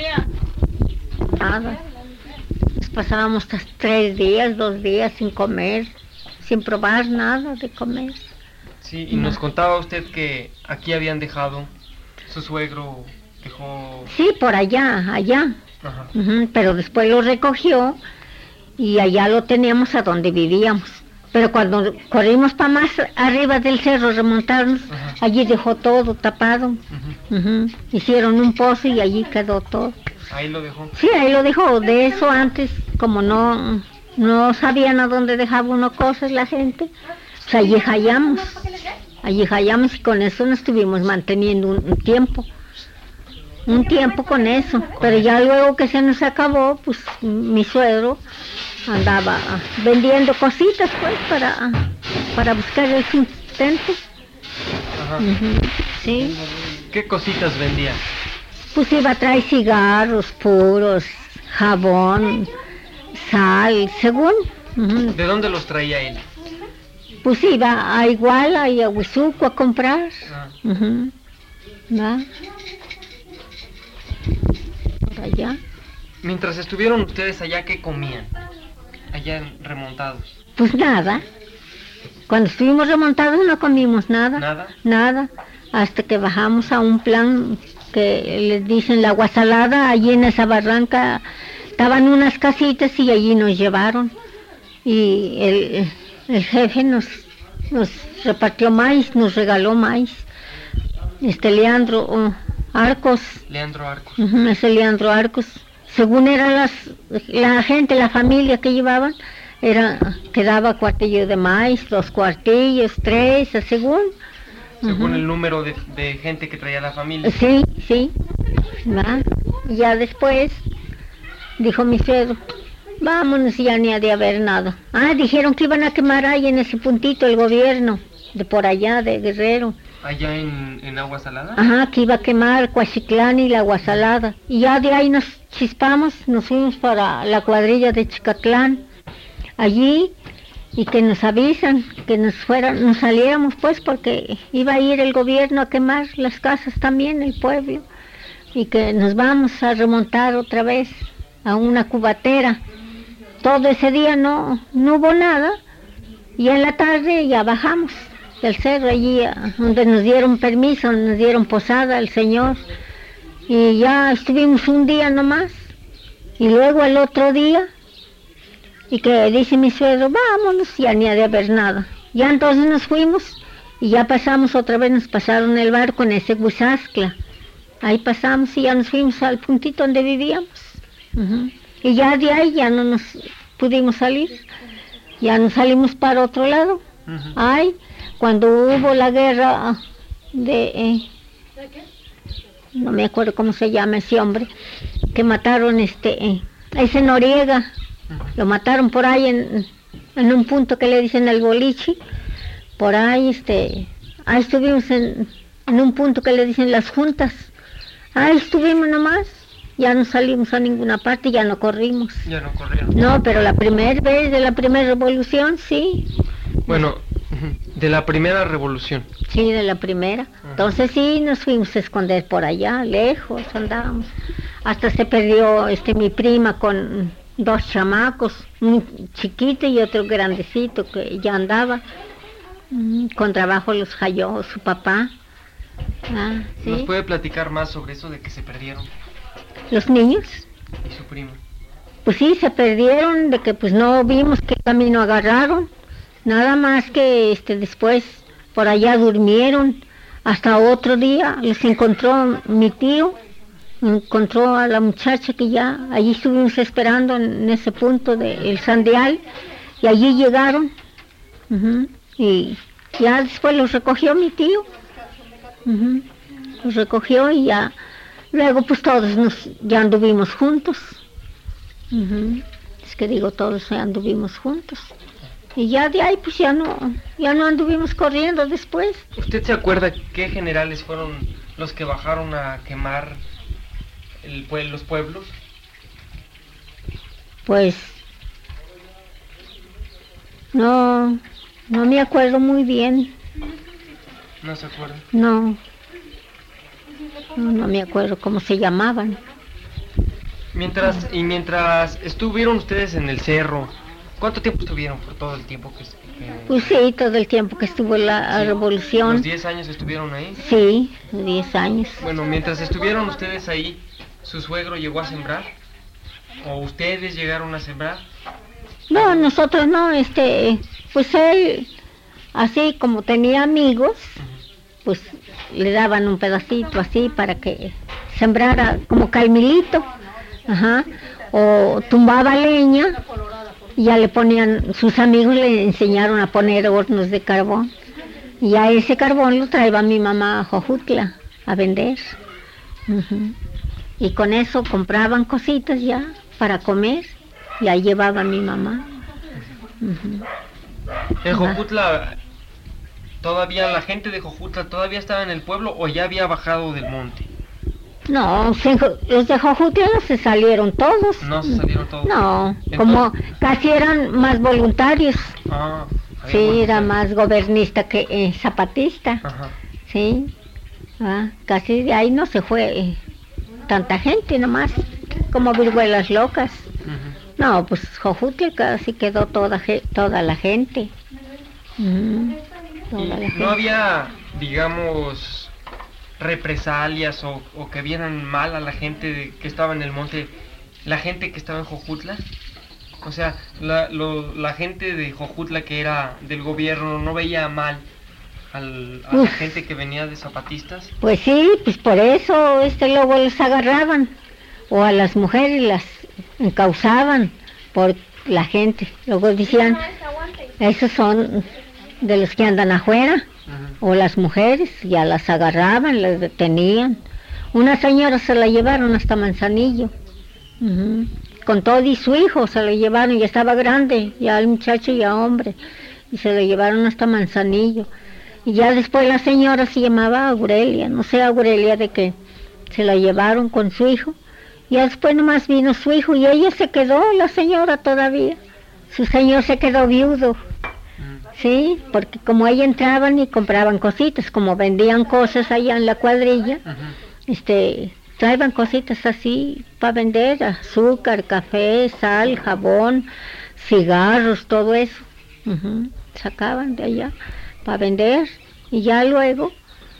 nada. Nos pasábamos hasta 2 días sin comer, sin probar nada de comer. Sí, y nos contaba usted que aquí habían dejado, su suegro dejó... Sí, por allá. Pero después lo recogió y allá lo teníamos a donde vivíamos. Pero cuando corrimos para más arriba del cerro, remontarnos, allí dejó todo tapado. Hicieron un pozo y allí quedó todo. ¿Ahí lo dejó? Sí, ahí lo dejó. De eso antes, como no sabían a dónde dejaba uno cosas la gente, pues allí hallamos y con eso nos estuvimos manteniendo un tiempo con eso. Pero ya luego que se nos acabó, pues mi suegro andaba vendiendo cositas pues para buscar el sustento. Sí. ¿Qué cositas vendía? Pues iba a traer cigarros puros, jabón, sal, según. ¿De dónde los traía él? Pues iba a Iguala y a Huizuco a comprar. ¿Va? Por allá. Mientras estuvieron ustedes allá, ¿qué comían? Allá remontados. Pues nada. Cuando estuvimos remontados no comimos nada. Nada. Hasta que bajamos a un plan que les dicen la Agua Salada. Allí en esa barranca estaban unas casitas y allí nos llevaron. Y el jefe nos repartió maíz, nos regaló maíz. Leandro Arcos. Ese Leandro Arcos. Según era la gente, la familia que llevaban, quedaba cuartillo de maíz, 2 cuartillos, 3, según. Según el número de gente que traía la familia. Sí. ¿Va? Y ya después dijo mi suegro, vámonos, ya ni ha de haber nada. Dijeron que iban a quemar ahí en ese puntito el gobierno, de por allá, de Guerrero. ¿Allá en Agua Salada? Que iba a quemar Coachitlán y la Agua Salada. Y ya de ahí nos chispamos, nos fuimos para la cuadrilla de Chicatlán, allí, y que nos avisan, que nos saliéramos pues, porque iba a ir el gobierno a quemar las casas también, el pueblo, y que nos vamos a remontar otra vez a una cubatera. Todo ese día no hubo nada, y en la tarde ya bajamos del cerro allí donde nos dieron permiso, nos dieron posada el señor, y ya estuvimos un día nomás, y luego el otro día, y que dice mi suegro, vámonos, ya ni ha de haber nada. Ya entonces nos fuimos, y ya pasamos otra vez, nos pasaron el barco en ese Guisascla, Ahí pasamos y ya nos fuimos al puntito donde vivíamos. Ujú. Y ya de ahí ya no nos pudimos salir. Ya nos salimos para otro lado. Ujú. Ay, cuando hubo la guerra de... no me acuerdo cómo se llama ese hombre, que mataron a ese Noriega. Ujú. Lo mataron por ahí en un punto que le dicen el boliche. Por ahí, ahí estuvimos en un punto que le dicen las juntas. Ahí estuvimos nomás. Ya no salimos a ninguna parte, ya no corrimos. Ya no corrieron. No, pero la primera vez de la primera revolución, sí. Bueno, ujú, de la primera revolución. Sí, de la primera. Entonces sí, nos fuimos a esconder por allá, lejos, andábamos. Hasta se perdió mi prima con 2 chamacos, un chiquito y otro grandecito que ya andaba. Con trabajo los halló su papá. Ah, ¿sí? ¿Nos puede platicar más sobre eso de que se perdieron Los niños, y su prima? pues sí, se perdieron, de que pues no vimos qué camino agarraron. Nada más que después por allá durmieron. Hasta otro día los encontró mi tío, encontró a la muchacha que ya allí estuvimos esperando en ese punto del Sandial y allí llegaron. Ujú. Y ya después los recogió mi tío. Ujú. Los recogió y ya luego pues todos ya anduvimos juntos. Ujú. Es que digo, todos ya anduvimos juntos. Y ya de ahí pues ya no anduvimos corriendo después. ¿Usted se acuerda qué generales fueron los que bajaron a quemar los pueblos? Pues no me acuerdo muy bien. No se acuerda. No me acuerdo cómo se llamaban. Mientras estuvieron ustedes en el cerro, ¿cuánto tiempo estuvieron por todo el tiempo que Pues sí, todo el tiempo que estuvo la sí, revolución. ¿Los 10 años estuvieron ahí? Sí, 10 años. Bueno, mientras estuvieron ustedes ahí, ¿su suegro llegó a sembrar? ¿O ustedes llegaron a sembrar? No, nosotros no, pues él, así como tenía amigos, pues le daban un pedacito así para que sembrara como calmilito, ajá, o tumbaba leña y ya le ponían, sus amigos le enseñaron a poner hornos de carbón y a ese carbón lo traía mi mamá a Jojutla a vender. Ujú. Y con eso compraban cositas ya para comer y ahí llevaba mi mamá. Ujú. ¿En Jojutla, todavía la gente de Jojutla todavía estaba en el pueblo o ya había bajado del monte? No, los de Jojutla no se salieron todos. ¿No se salieron todos? No, Entonces- como casi eran más voluntarios. Ah, había Sí, era voluntarios. más gobernista que zapatista. Ajá. Sí, casi de ahí no se fue tanta gente nomás, como viruelas locas. Ujú. No, pues Jojutla casi quedó toda la gente. Ujú, toda la gente. ¿No había, digamos, represalias o que vieran mal a la gente que estaba en el monte, la gente que estaba en Jojutla? O sea, la gente de Jojutla que era del gobierno no veía mal a la Uf. gente que venía de zapatistas. Pues sí, pues por eso luego los agarraban o a las mujeres las encausaban por la gente. Luego decían, esos son de los que andan afuera, Ujú. o las mujeres, ya las agarraban, las detenían. Una señora se la llevaron hasta Manzanillo, ujú, con todo y su hijo se lo llevaron, ya estaba grande, ya el muchacho ya hombre, y se lo llevaron hasta Manzanillo. Y ya después la señora se llamaba Aurelia, no sé Aurelia de qué, se la llevaron con su hijo. Ya después nomás vino su hijo y ella se quedó, la señora todavía. Su señor se quedó viudo, Mm. sí, porque como ahí entraban y compraban cositas, como vendían cosas allá en la cuadrilla, Ujú. traían cositas así para vender, azúcar, café, sal, jabón, cigarros, todo eso. Ujú, sacaban de allá para vender y ya luego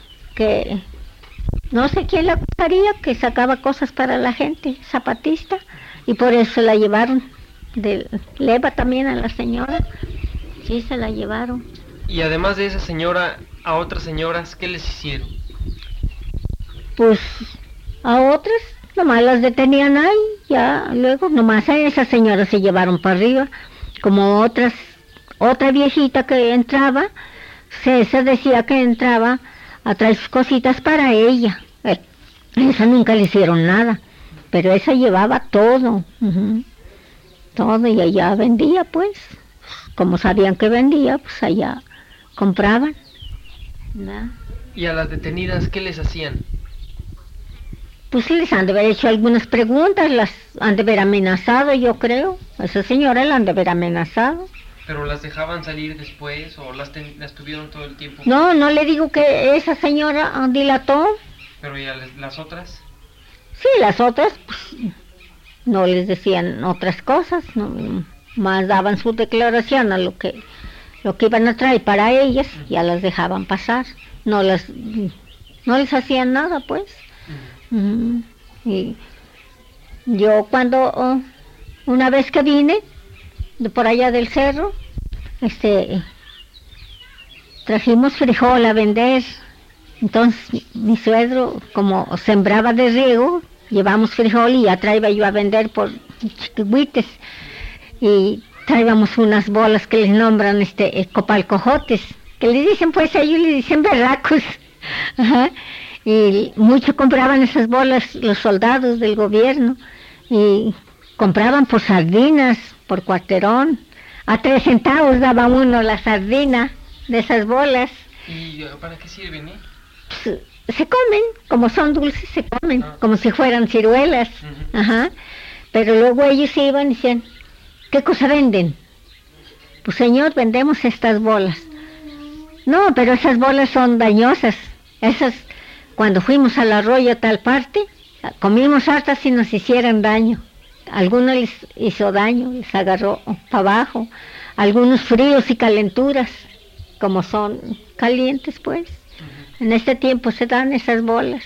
que no sé quién la acusaría que sacaba cosas para la gente zapatista y por eso se la llevaron de leva también a la señora. Sí, se la llevaron. Y además de esa señora, a otras señoras, ¿qué les hicieron? Pues A otras nomás las detenían ahí, ya luego nomás a esas señoras se llevaron para arriba, como otra viejita que entraba, César decía que entraba a traer sus cositas para ella. Esa nunca le hicieron nada, pero esa llevaba todo, todo, y allá vendía, pues, como sabían que vendía, pues allá compraban, ¿verdad? ¿Y a las detenidas qué les hacían? Pues les han de haber hecho algunas preguntas, las han de haber amenazado, yo creo. A esa señora la han de haber amenazado. ¿Pero las dejaban salir después o las tuvieron todo el tiempo? No, no le digo que esa señora dilató. ¿Pero y a las otras? Sí, las otras, pues, no les decían otras cosas, no, más daban su declaración a lo que iban a traer para ellas, ya las dejaban pasar. No les hacían nada, pues. Y yo cuando una vez que vine de por allá del cerro, trajimos frijol a vender. Entonces mi suegro, como sembraba de riego, llevamos frijol y ya traía yo a vender por chiquihuites, y traíamos unas bolas que les nombran copalcojotes, que le dicen, pues ellos le dicen berracos. Ajá. Y mucho compraban esas bolas los soldados del gobierno, y compraban por sardinas, por cuarterón. A 3 centavos daba uno la sardina de esas bolas. ¿Y para qué sirven, Pues, se comen, como son dulces, se comen, como si fueran ciruelas. Ajá. Pero luego ellos iban y decían, ¿qué cosa venden? Pues señor, vendemos estas bolas. No, pero esas bolas son dañosas. Esas, cuando fuimos al arroyo a tal parte, comimos hartas y nos hicieran daño. Algunos les hizo daño, les agarró para abajo. Algunos fríos y calenturas, como son calientes, pues. En este tiempo se dan esas bolas.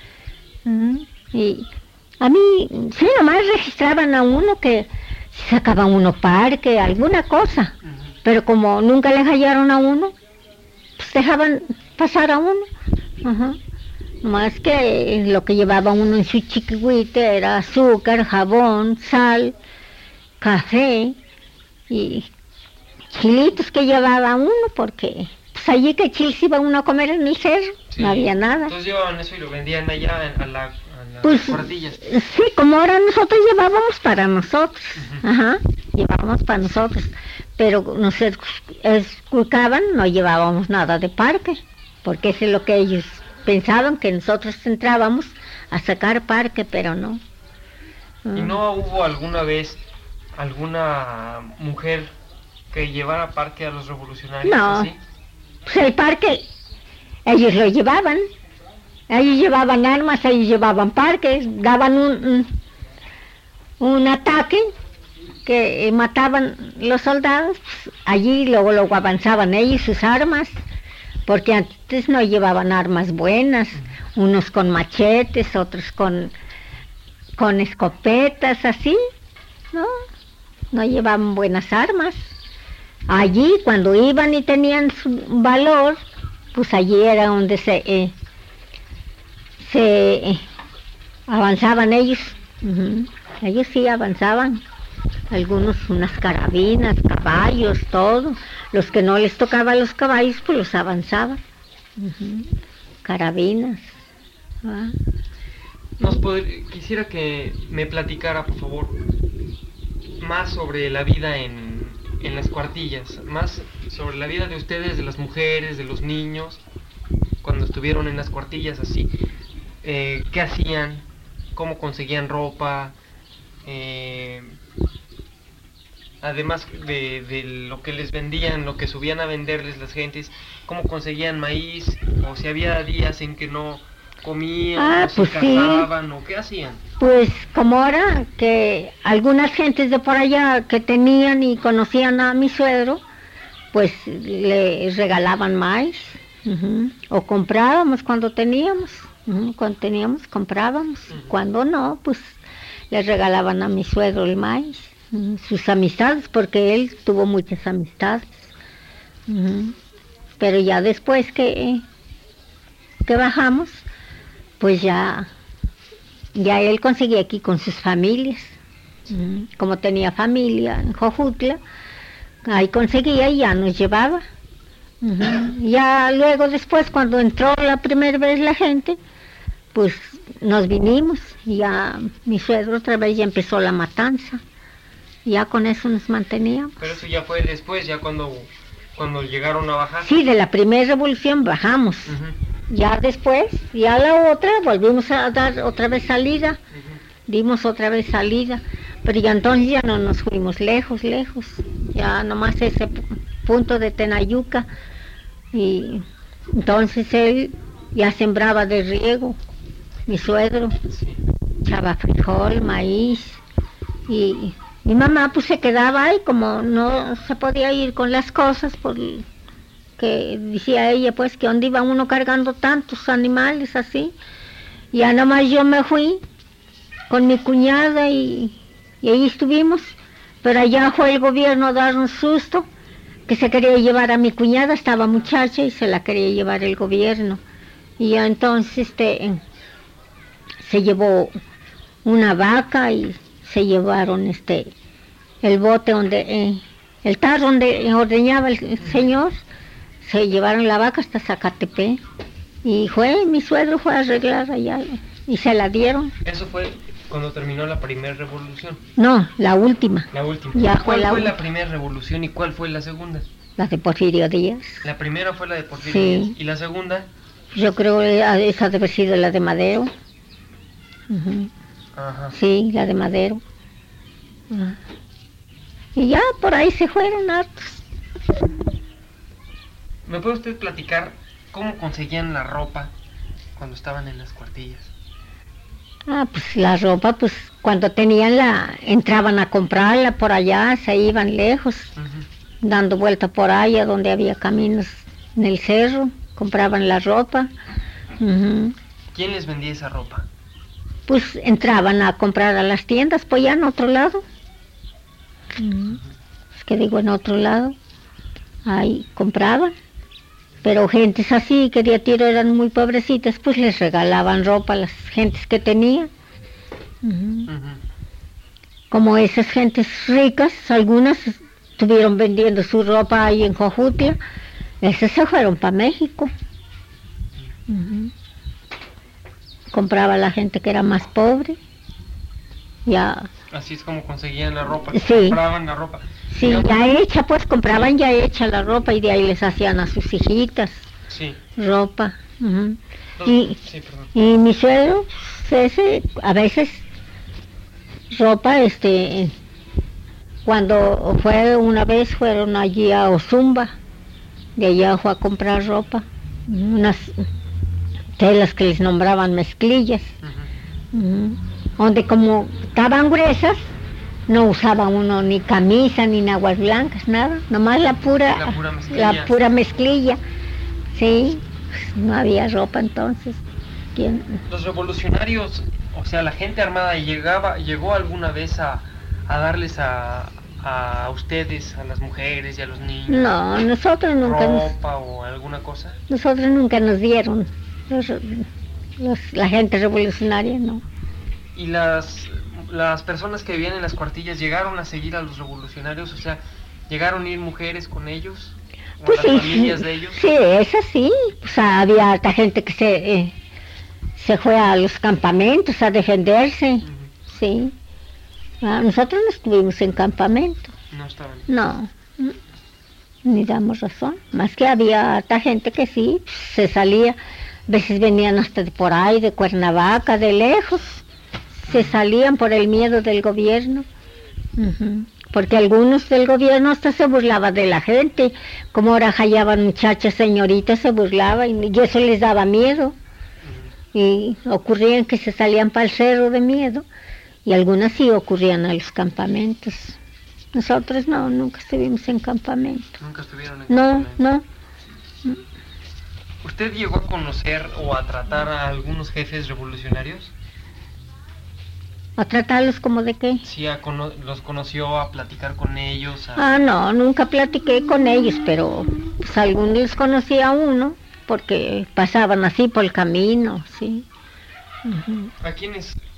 Y a mí, sí, nomás registraban a uno que sacaban uno parque, alguna cosa. Pero como nunca le hallaron a uno, pues dejaban pasar a uno. Ajá. Más que lo que llevaba uno en su chiquihuite era azúcar, jabón, sal, café y chilitos que llevaba uno, porque pues allí que chiles iba uno a comer en el cerro, sí, no había nada. Entonces llevaban eso y lo vendían allá a las pues, cuartillas. Sí, como ahora nosotros llevábamos para nosotros, llevábamos para nosotros, pero nos esculcaban, no llevábamos nada de parque, porque eso es lo que ellos pensaban, que nosotros entrábamos a sacar parque, pero no. ¿Y no hubo alguna vez alguna mujer que llevara parque a los revolucionarios? No, así? Pues el parque, ellos lo llevaban, ellos llevaban armas, ellos llevaban parques, daban un ataque que mataban los soldados, pues allí luego avanzaban ellos sus armas, porque antes no llevaban armas buenas, unos con machetes, otros con escopetas, así, no llevaban buenas armas. Allí cuando iban y tenían su valor, pues allí era donde se avanzaban ellos. Ellos sí avanzaban, algunos unas carabinas, caballos, todo. Los que no les tocaba los caballos, pues los avanzaban. Carabinas. Quisiera que me platicara, por favor, más sobre la vida en las cuartillas, más sobre la vida de ustedes, de las mujeres, de los niños, cuando estuvieron en las cuartillas así. ¿Qué hacían? ¿Cómo conseguían ropa? Además de lo que les vendían, lo que subían a venderles las gentes, ¿cómo conseguían maíz? O si había días en que no comían, o se pues cazaban, sí. ¿O qué hacían? Pues como ahora que algunas gentes de por allá que tenían y conocían a mi suegro, pues le regalaban maíz, o comprábamos cuando teníamos, comprábamos, cuando no, pues le regalaban a mi suegro el maíz, sus amistades, porque él tuvo muchas amistades, pero ya después que bajamos, pues ya ya él conseguía aquí con sus familias. Como tenía familia en Jojutla, ahí conseguía y ya nos llevaba. Ya luego después, cuando entró la primera vez la gente, pues nos vinimos, y ya mi suegro otra vez ya empezó la matanza, ya con eso nos manteníamos. Pero eso ya fue después, ya cuando llegaron a bajar. Sí, de la primera revolución bajamos. Ya después, ya la otra, volvimos a dar otra vez salida, dimos otra vez salida, pero ya entonces ya no nos fuimos lejos, ya nomás ese punto de Tenayuca, y entonces él ya sembraba de riego, mi suegro, echaba frijol, maíz, y mi mamá pues se quedaba ahí, como no se podía ir con las cosas, porque decía ella pues que dónde iba uno cargando tantos animales así. Ya nomás yo me fui con mi cuñada y ahí estuvimos, pero allá fue el gobierno a dar un susto, que se quería llevar a mi cuñada, estaba muchacha y se la quería llevar el gobierno, y ya entonces se llevó una vaca y se llevaron el bote donde el tarro donde ordeñaba el señor, se llevaron la vaca hasta Zacatepec, y mi suegro fue a arreglar allá y se la dieron. Eso fue cuando terminó la primera revolución. No, la última. La última. ¿Cuál fue la primera revolución y cuál fue la segunda? La de Porfirio Díaz. La primera fue la de Porfirio Díaz. ¿Y la segunda? Yo creo que esa debe haber sido la de Madero. Ajá. Sí, la de Madero. Y ya por ahí se fueron hartos. ¿Me puede usted platicar cómo conseguían la ropa cuando estaban en las cuartillas? Pues la ropa, pues cuando entraban a comprarla por allá, se iban lejos, dando vuelta por allá donde había caminos en el cerro, compraban la ropa. ¿Quién les vendía esa ropa? Pues entraban a comprar a las tiendas, pues ya en otro lado. Es que digo en otro lado, ahí compraban. Pero gentes así, que de a tiro eran muy pobrecitas, pues les regalaban ropa a las gentes que tenían. Como esas gentes ricas, algunas estuvieron vendiendo su ropa ahí en Jojutla, esas se fueron para México. Compraba la gente que era más pobre. Ya. Así es como conseguían la ropa, sí. Compraban la ropa. Sí, ya hecha, pues compraban ya hecha la ropa y de ahí les hacían a sus hijitas ropa. Y mi suegro, a veces ropa, cuando una vez fueron allí a Ozumba, de allá fue a comprar ropa, unas telas que les nombraban mezclillas, donde como estaban gruesas, no usaba uno ni camisa, ni naguas blancas, nada, nomás la pura mezclilla. Sí, no había ropa entonces. Los revolucionarios, o sea, la gente armada llegó alguna vez a darles a ustedes, a las mujeres y a los niños. No, nosotros nunca. ¿Ropa o alguna cosa? Nosotros nunca nos dieron, la gente revolucionaria, no. ¿Y las personas que vivían en las cuartillas llegaron a seguir a los revolucionarios? O sea, ¿llegaron a ir mujeres con ellos? Pues las familias de ellos? Sí, es así. O sea, había harta gente que se fue a los campamentos a defenderse. Sí. Nosotros no estuvimos en campamento. No estaban. No, ni damos razón. Más que había harta gente que sí, se salía. A veces venían hasta de por ahí, de Cuernavaca, de lejos. Se salían por el miedo del gobierno, porque algunos del gobierno hasta se burlaban de la gente, como ahora hallaban muchachas, señoritas, se burlaban y eso les daba miedo, y ocurrían que se salían para el cerro de miedo, y algunas sí ocurrían a los campamentos. Nosotros no, nunca estuvimos en campamento. ¿Nunca estuvieron en campamento? No. ¿Usted llegó a conocer o a tratar a algunos jefes revolucionarios? ¿A tratarlos como de qué? Sí, los conoció, a platicar con ellos. No, nunca platiqué con ellos, pero pues algunos los conocía a uno, porque pasaban así por el camino, sí. ¿A quiénes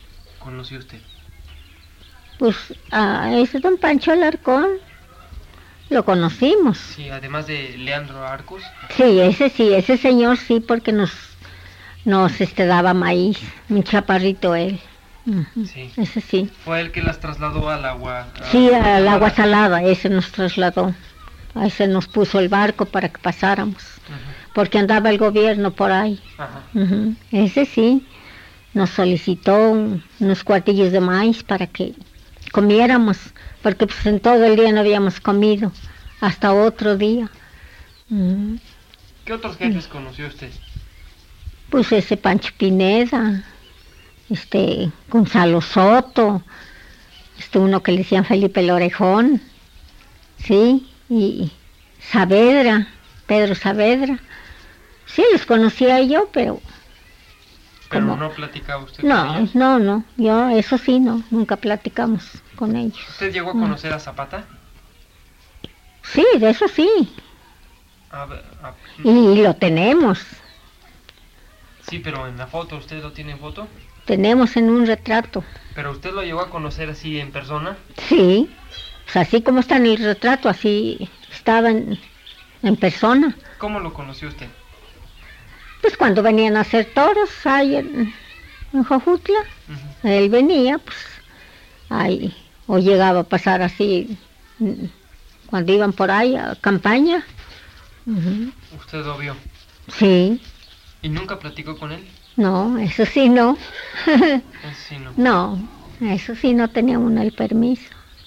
conoció usted? Pues a ese don Pancho Alarcón lo conocimos. Sí, además de Leandro Arcos. Sí, ese señor sí, porque nos daba maíz, un chaparrito él. Ujú, Sí. ese sí. Fue el que las trasladó al agua. Sí, al agua salada, ese nos trasladó. A ese nos puso el barco para que pasáramos, Ujú. porque andaba el gobierno por ahí. Ajá. Ujú, ese sí, nos solicitó unos cuartillos de maíz para que comiéramos, porque pues en todo el día no habíamos comido, hasta otro día. Ujú. ¿Qué otros jefes conoció usted? Pues ese Pancho Pineda, Gonzalo Soto, uno que le decían Felipe el Orejón, sí, y Saavedra, Pedro Saavedra. Sí, los conocía yo, pero Pero ¿cómo? no platicaba usted con No, ellos. no, yo eso sí, no, nunca platicamos con ellos. ¿Usted llegó a No. conocer a Zapata? Sí, de eso sí, A ver, y lo tenemos, sí, pero en la foto, ¿usted lo tiene en foto? tenemos en un retrato, ¿Pero usted lo llegó a conocer así en persona? sí, pues así como está en el retrato, así estaba en persona. ¿Cómo lo conoció usted? Pues cuando venían a hacer toros ahí en Jojutla, Ujú. él venía, pues ahí, o llegaba a pasar así, cuando iban por ahí a campaña. Ujú. ¿Usted lo vio? Sí, ¿Y nunca platicó con él? no, eso sí no. Sí, no. No, eso sí no tenía uno el permiso.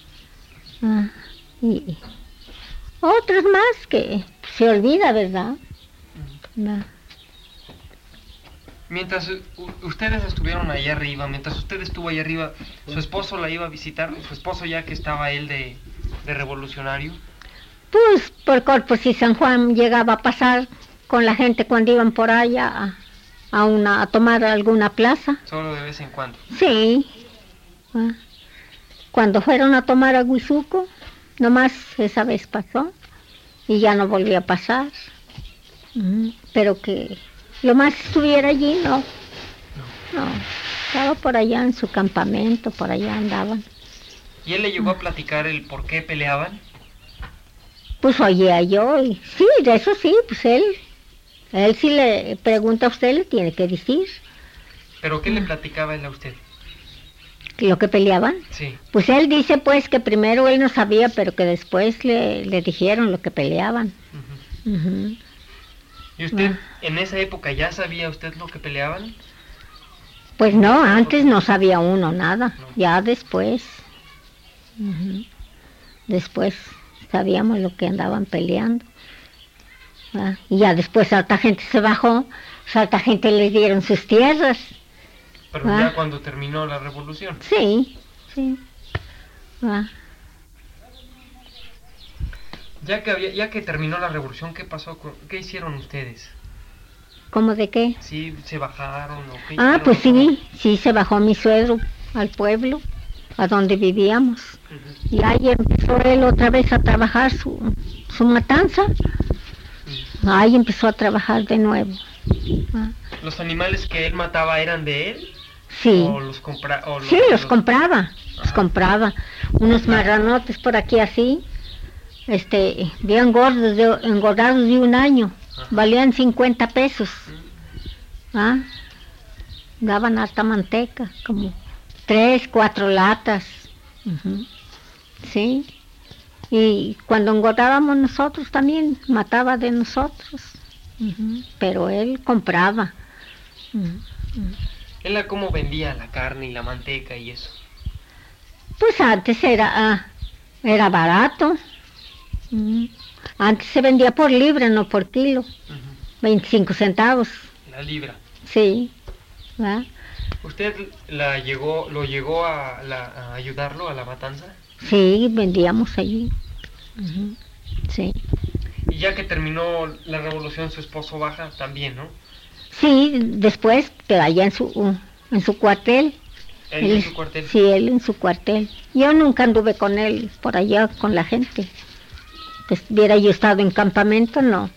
Y otros más que se olvida, ¿verdad? No. Mientras ustedes estuvieron allá arriba, mientras usted estuvo allá arriba, ¿su esposo la iba a visitar? ¿Su esposo ya que estaba él de revolucionario? Pues por Corpus y San Juan llegaba a pasar con la gente cuando iban por allá a tomar alguna plaza. Solo de vez en cuando. Sí. Cuando fueron a tomar a Huizuco, nomás esa vez pasó y ya no volvió a pasar. Pero que lo más estuviera allí, no. No, estaba por allá en su campamento, por allá andaban. ¿Y él le llegó a platicar el por qué peleaban? Pues oía yo, y sí, de eso sí, pues él si le pregunta a usted, le tiene que decir ¿Pero qué le platicaba él a usted? lo que peleaban. Sí. Pues él dice pues que primero él no sabía, pero que después le dijeron lo que peleaban. Ujú. Ujú. ¿Y usted en esa época ya sabía usted lo que peleaban? Pues no, antes no sabía uno nada, No. ya después. Ujú. Después sabíamos lo que andaban peleando. Y ya después harta gente se bajó, harta gente les dieron sus tierras. Pero ya cuando terminó la revolución. Sí, sí. Ya que terminó la revolución, ¿qué pasó? ¿Qué hicieron ustedes? ¿Cómo de qué? ¿Sí se bajaron o qué Ah, hicieron? pues sí se bajó mi suegro al pueblo, a donde vivíamos. Ujú. Y ahí empezó él otra vez a trabajar su matanza. Ahí empezó a trabajar de nuevo. ¿Los animales que él mataba eran de él? Sí, ¿O los compraba? sí, los compraba, los Ajá. compraba. Unos marranotes por aquí así, bien gordos, engordados de un año, Ajá. valían 50 pesos. Daban harta manteca, como 3, 4 latas. Ujú. Sí. Y cuando engordábamos nosotros también mataba de nosotros. Ujú. Pero él compraba. Ujú. ¿Él a cómo vendía la carne y la manteca y eso? Pues antes era barato. Antes se vendía por libra, no por kilo. Ujú. 25 centavos. La libra. Sí. ¿Va? ¿Usted lo llegó a ayudarlo a la matanza? Sí, vendíamos allí. Ujú. Sí. Y ya que terminó la revolución, su esposo baja también, ¿no? Sí, después, pero allá en su cuartel. Él en su cuartel. Sí, él en su cuartel. Yo nunca anduve con él por allá, con la gente. Que hubiera yo estado en campamento, no.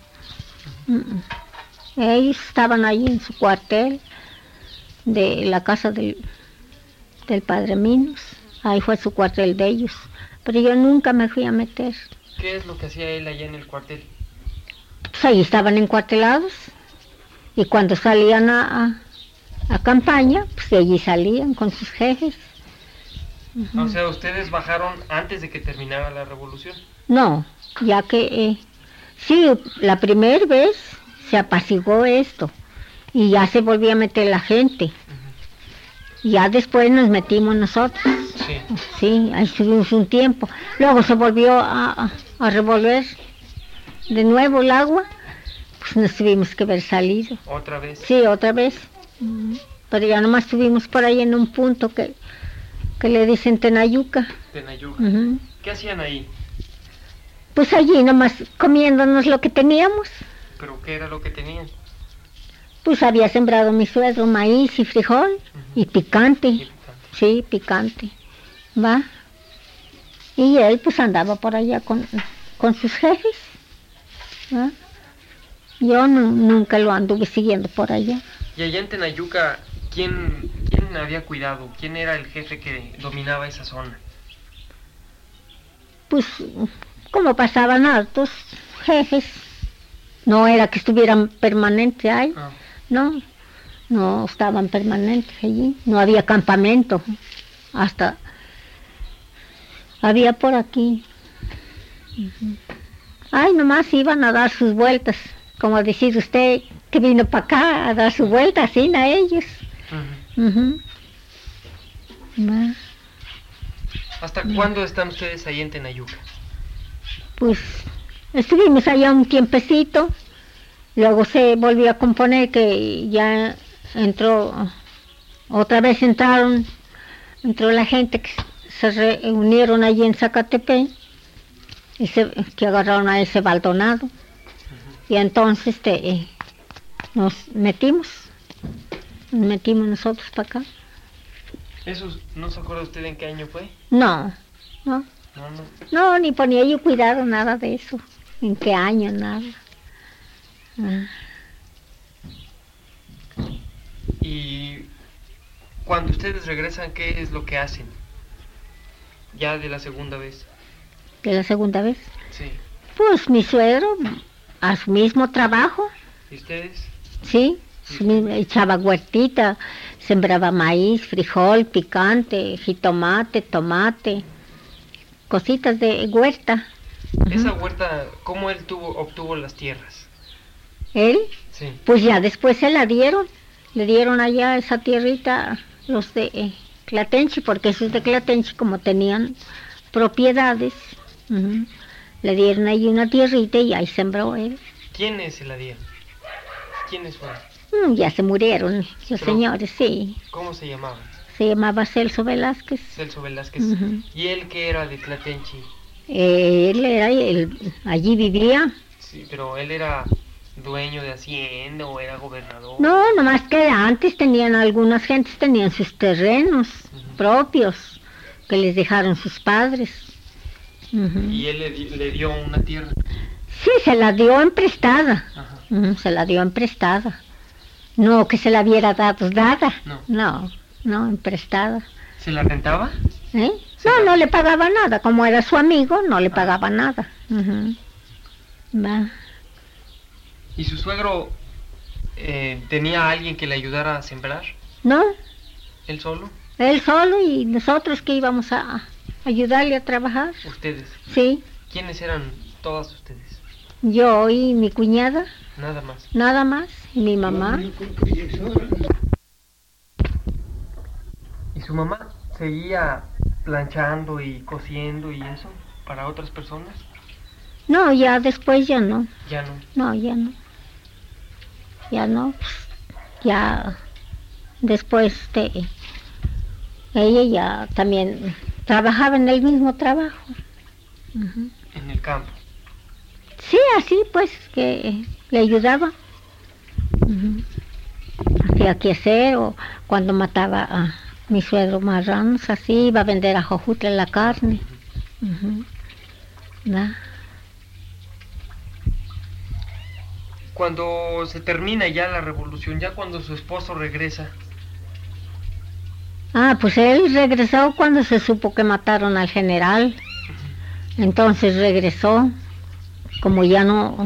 Ellos estaban allí en su cuartel de la casa del del padre Minos. Ahí fue su cuartel de ellos. Pero yo nunca me fui a meter. ¿Qué es lo que hacía él allá en el cuartel? Pues ahí estaban encuartelados. Y cuando salían a campaña, pues de allí salían con sus jefes. O sea, ¿ustedes bajaron antes de que terminara la revolución? No, ya que sí, la primera vez se apaciguó esto y ya se volvió a meter la gente. Y ya después nos metimos nosotros. Sí. Sí, ahí estuvimos un tiempo. Luego se volvió a revolver de nuevo el agua, pues nos tuvimos que haber salido. ¿Otra vez? Sí, otra vez. Pero ya nomás estuvimos por ahí en un punto que le dicen Tenayuca. Tenayuca. ¿Qué hacían ahí? Pues allí nomás comiéndonos lo que teníamos. ¿Pero qué era lo que tenían? Pues había sembrado mi suegro maíz y frijol y picante. Y picante. Sí, picante. ¿Va? Y él pues andaba por allá con sus jefes. ¿Va? Yo nunca lo anduve siguiendo por allá. Y allá en Tenayuca, ¿quién había cuidado? ¿Quién era el jefe que dominaba esa zona? Pues como pasaban hartos jefes, no era que estuvieran permanentes ahí, no estaban permanentes allí, no había campamento, hasta había por aquí. Ay, nomás iban a dar sus vueltas, como decir usted que vino para acá a dar su vuelta, así a ellos. ¿Hasta cuándo están ustedes ahí en Tenayuca? Pues estuvimos allá un tiempecito, luego se volvió a componer que ya otra vez entró la gente que se reunieron allí en Zacatepec y que agarraron a ese Baldonado. Y entonces nos metimos nosotros para acá. ¿Eso no se acuerda usted en qué año fue? No, ni ponía yo cuidado nada de eso. ¿En qué año? Nada. Y cuando ustedes regresan, ¿qué es lo que hacen? Ya de la segunda vez. ¿De la segunda vez? Sí. Pues mi suegro, a su mismo trabajo. ¿Y ustedes? Sí, echaba huertita, sembraba maíz, frijol, picante, jitomate, tomate, cositas de huerta. Esa huerta, ¿cómo él obtuvo las tierras? ¿Él? Sí. Pues ya después se la dieron. Le dieron allá esa tierrita los de Clatenchi, porque esos de Clatenchi como tenían propiedades, le dieron ahí una tierrita y ahí sembró él. ¿Quiénes se la dieron? ¿Quiénes fueron? Ya se murieron los señores, sí. ¿Cómo se llamaban? Se llamaba Celso Velázquez. Celso Velázquez. ¿Y él qué era de Tlatenchi? Él era, allí vivía. Sí, pero él era dueño de hacienda o era gobernador. No, nomás que antes algunas gentes tenían sus terrenos propios que les dejaron sus padres. ¿Y él le dio una tierra? Sí, se la dio en prestada. Se la dio en prestada. No que se la hubiera dado dada. No, en prestada. ¿Se la rentaba? No le pagaba nada. Como era su amigo, no le pagaba nada. Va. ¿Y su suegro tenía a alguien que le ayudara a sembrar? No. ¿Él solo? Él solo y nosotros que íbamos a ayudarle a trabajar. ¿Ustedes? Sí. ¿Quiénes eran todas ustedes? Yo y mi cuñada. Nada más. Nada más. Y mi mamá. ¿Y su mamá seguía planchando y cosiendo y eso para otras personas? No, ya después ya no. ¿Ya no? No, ya no. Ya no. Ya después ella ya también trabajaba en el mismo trabajo. ¿En el campo? Sí, así pues, que le ayudaba. Hacía que hacer, o cuando mataba a mi suegro marranos, así, iba a vender a Jojutla la carne. ¿Va? Cuando se termina ya la revolución, ya cuando su esposo regresa, Pues él regresó cuando se supo que mataron al general. Entonces regresó, como ya no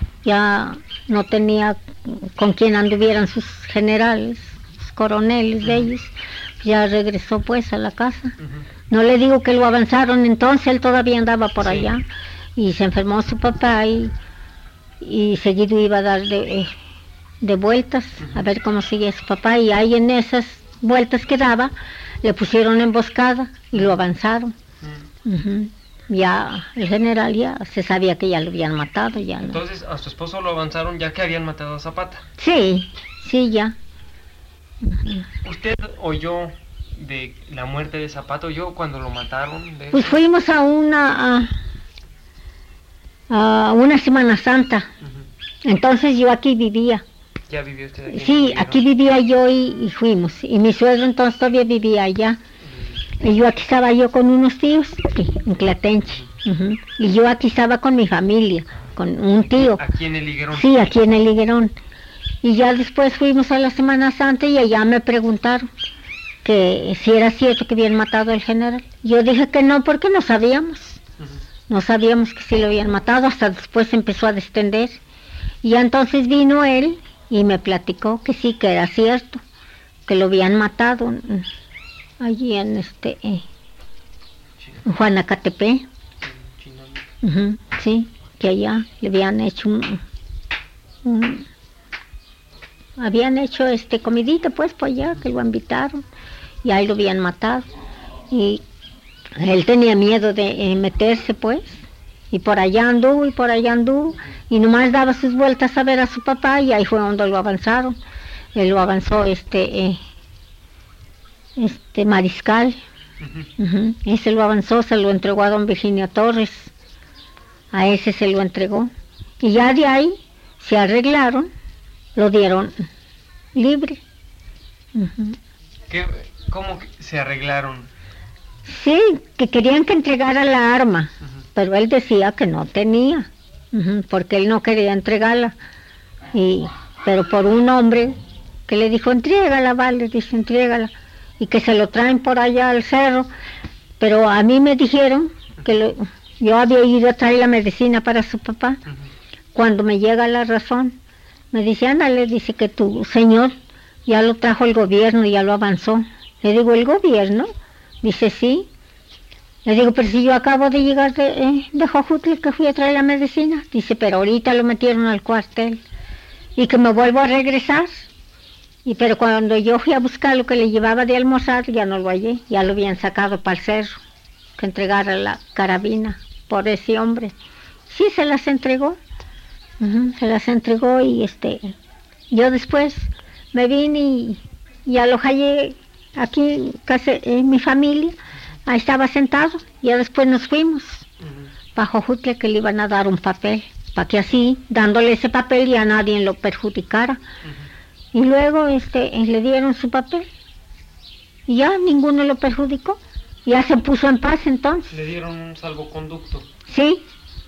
tenía con quien anduvieran sus generales, sus coroneles de ellos, ya regresó pues a la casa. No le digo que lo avanzaron, entonces él todavía andaba por allá, y se enfermó su papá y seguido iba a dar de vueltas a ver cómo seguía su papá, y ahí en esas vueltas que daba le pusieron emboscada y lo avanzaron. Ya el general ya se sabía que ya lo habían matado. Ya entonces a su esposo lo avanzaron ya que habían matado a Zapata. Sí, ya. ¿Usted oyó de la muerte de Zapata? ¿Oyó cuando lo mataron? Pues fuimos a una Semana Santa. Entonces yo aquí vivía. ¿Ya vivió usted aquí? Sí, aquí vivía yo y fuimos. Y mi suegro entonces todavía vivía allá. Y yo aquí estaba con unos tíos, en Clatenche. Y yo aquí estaba con mi familia, con un tío. ¿Aquí en el Higuerón? Sí, aquí en el Higuerón. Y ya después fuimos a la Semana Santa y allá me preguntaron que si era cierto que habían matado al general. Yo dije que no, porque no sabíamos. No sabíamos que sí lo habían matado, hasta después empezó a destender. Y ya entonces vino él y me platicó que sí, que era cierto, que lo habían matado allí en Juanacatepe. Sí, que allá le habían hecho habían hecho comidita pues por allá, que lo invitaron, y ahí lo habían matado. Y él tenía miedo de meterse pues, y por allá anduvo, y nomás daba sus vueltas a ver a su papá, y ahí fue donde lo avanzaron. Él lo avanzó Mariscal. Ese lo avanzó, se lo entregó a don Virginio Torres. A ese se lo entregó. Y ya de ahí se arreglaron, lo dieron libre. ¿Cómo se arreglaron? Sí, que querían que entregara la arma, pero él decía que no tenía, porque él no quería entregarla. Pero por un hombre que le dijo, entrégala, vale, dice, entrégala, y que se lo traen por allá al cerro. Pero a mí me dijeron que yo había ido a traer la medicina para su papá. Cuando me llega la razón, me dice, ándale, dice que tu señor ya lo trajo el gobierno, ya lo avanzó. Le digo, ¿el gobierno? Dice, sí. Le digo, pero si yo acabo de llegar de Jojutla, que fui a traer la medicina. Dice, pero ahorita lo metieron al cuartel, y que me vuelvo a regresar. Pero cuando yo fui a buscar lo que le llevaba de almorzar, ya no lo hallé, ya lo habían sacado para el cerro, que entregara la carabina por ese hombre. Sí, se las entregó. Se las entregó, y yo después me vine y ya lo hallé aquí, casi en mi familia. Ahí estaba sentado, y ya después nos fuimos para Jojutla, que le iban a dar un papel, para que así, dándole ese papel, ya nadie lo perjudicara. Y luego le dieron su papel, y ya ninguno lo perjudicó. Ya se puso en paz entonces. ¿Le dieron un salvoconducto? Sí.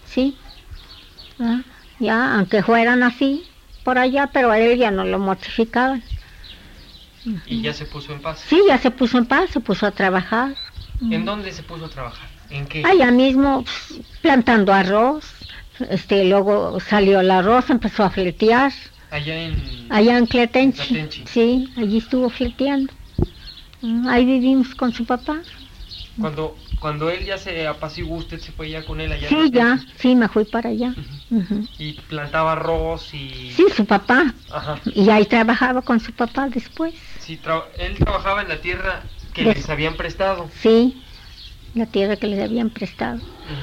Ya, aunque fueran así por allá, pero a él ya no lo mortificaban. ¿Y ya se puso en paz? Sí, ya se puso en paz, se puso a trabajar. ¿En dónde se puso a trabajar? ¿En qué? Allá mismo, plantando arroz. Luego salió el arroz, empezó a fletear. Allá en Clatenche. Sí, allí estuvo fleteando. Ahí vivimos con su papá. Cuando él ya se apaciguó, ¿usted se fue ya con él allá? Sí, me fui para allá. ¿Y plantaba arroz y...? Sí, su papá. Y ahí trabajaba con su papá después. Sí, él trabajaba en la tierra que les habían prestado. Sí, la tierra que les habían prestado.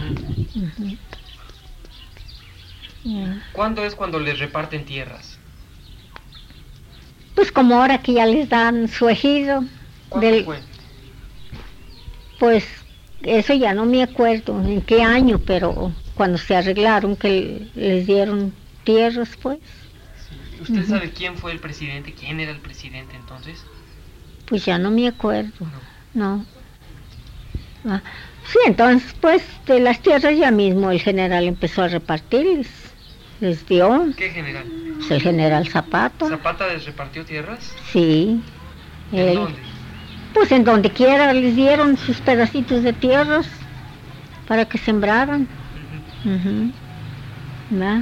¿Cuándo es cuando les reparten tierras? Pues como ahora que ya les dan su ejido. ¿Cuándo fue? Pues eso ya no me acuerdo en qué año, pero cuando se arreglaron que les dieron tierras, pues. Sí. ¿Usted sabe quién fue el presidente? ¿Quién era el presidente entonces? Pues ya no me acuerdo, no. Sí, entonces pues de las tierras ya mismo el general empezó a repartirles, les dio. ¿Qué general? Pues el general Zapata. ¿Zapata les repartió tierras? Sí. ¿En dónde? Pues en donde quiera les dieron sus pedacitos de tierras para que sembraran. Ujú. ¿Va?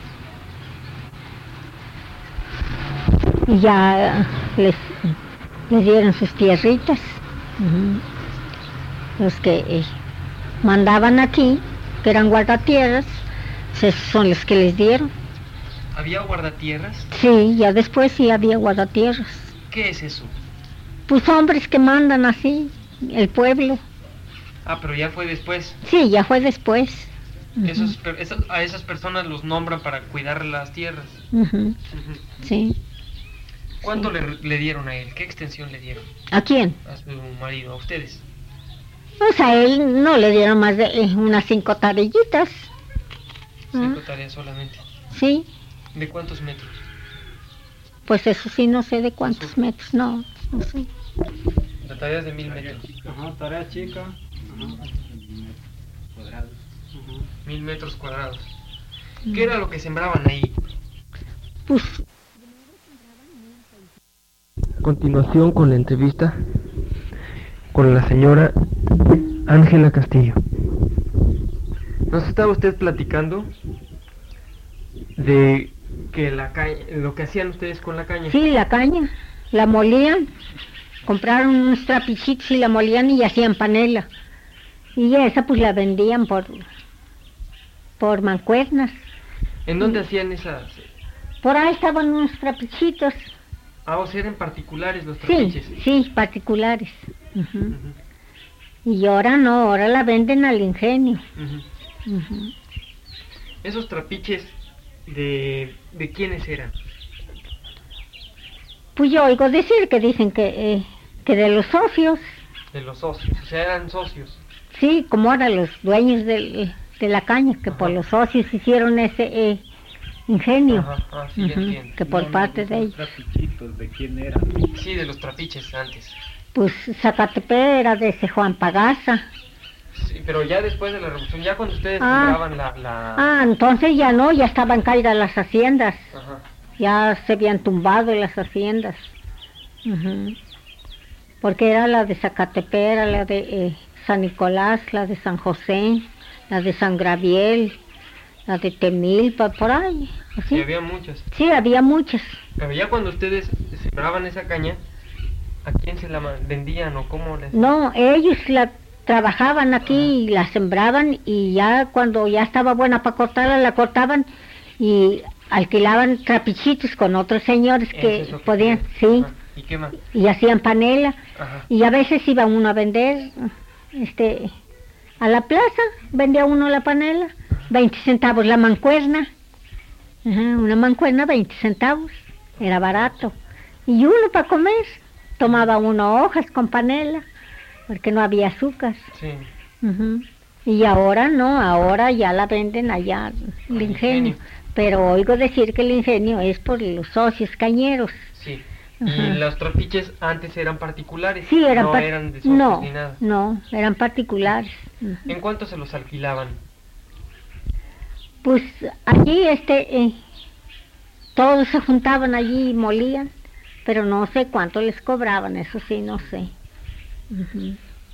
Y ya les dieron sus tierritas. Ujú. Los que mandaban aquí, que eran guardatierras, son los que les dieron. ¿Había guardatierras? Sí, ya después sí había guardatierras. ¿Qué es eso? Pues hombres que mandan así, el pueblo. Ah, pero ya fue después. Sí, ya fue después. Ujú. A esas personas los nombran para cuidar las tierras. Ujú. Ujú. Sí. ¿Cuánto le dieron a él? ¿Qué extensión le dieron? ¿A quién? A su marido, a ustedes. Pues a él no le dieron más de unas 5 tarillitas. 5 tareas solamente. Sí, ¿De cuántos metros? pues eso sí no sé de cuántos metros, no sé. De tareas de 1000 metros. Ajá, tarea chica. Ajá. Cuadrados. 1000 metros cuadrados. ¿Qué era lo que sembraban ahí? Pues Continuación con la entrevista con la señora Ángela Castillo. Nos estaba usted platicando de que lo que hacían ustedes con la caña. sí, la caña, la molían, compraron unos trapichitos y la molían y hacían panela. Y esa pues la vendían por mancuernas. ¿En dónde hacían esas? Por ahí estaban unos trapichitos. Ah, o sea, eran particulares los Sí, trapiches. sí, particulares. Ujú. Ujú, Y ahora no, ahora la venden al ingenio. ujú. Ujú. Esos trapiches, ¿de quiénes eran? Pues yo oigo decir que dicen que de los socios, De los socios, o sea, eran socios. sí, como ahora los dueños de la caña, que por Ajá. los socios hicieron ese ingenio, Ajá, sí, ya Ujú, entiendo. que por parte de ellos. Trapichitos, ¿de quién eran? Sí, de los trapiches antes. Pues Zacatepe era de ese Juan Pagaza. Sí, pero ya después de la revolución, ya cuando ustedes Ah. sembraban la... Ah, entonces ya no, ya estaban caídas las haciendas, Ajá. ya se habían tumbado las haciendas. Ujú. Porque era la de Zacatepe, era la de San Nicolás, la de San José, la de San Gabriel, la de Temilpa, por ahí, Y así. había muchas. Sí, había muchas. Pero ya cuando ustedes sembraban esa caña, ¿a quién se la vendían o cómo les...? No, ellos la trabajaban aquí y la sembraban y ya cuando ya estaba buena para cortarla, la cortaban y alquilaban trapichitos con otros señores Eso que es lo que podían, quería. sí, Ajá. ¿Y qué más? y hacían panela Ajá. y a veces iba uno a vender, a la plaza, vendía uno la panela, 20 centavos la mancuerna, ajá, una mancuerna 20 centavos, era barato, y uno para comer, tomaba uno hojas con panela, porque no había azúcar. Sí. Ujú. Y ahora no, ahora ya la venden allá, el Al ingenio. ingenio. Pero oigo decir que el ingenio es por los socios cañeros. Sí. Ajá. Y los trapiches antes eran particulares. Sí, eran no eran de socios no, ni nada. no, eran particulares. Ujú. ¿En cuánto se los alquilaban? Pues allí todos se juntaban allí y molían, pero no sé cuánto les cobraban, eso sí, no sé. Ujú.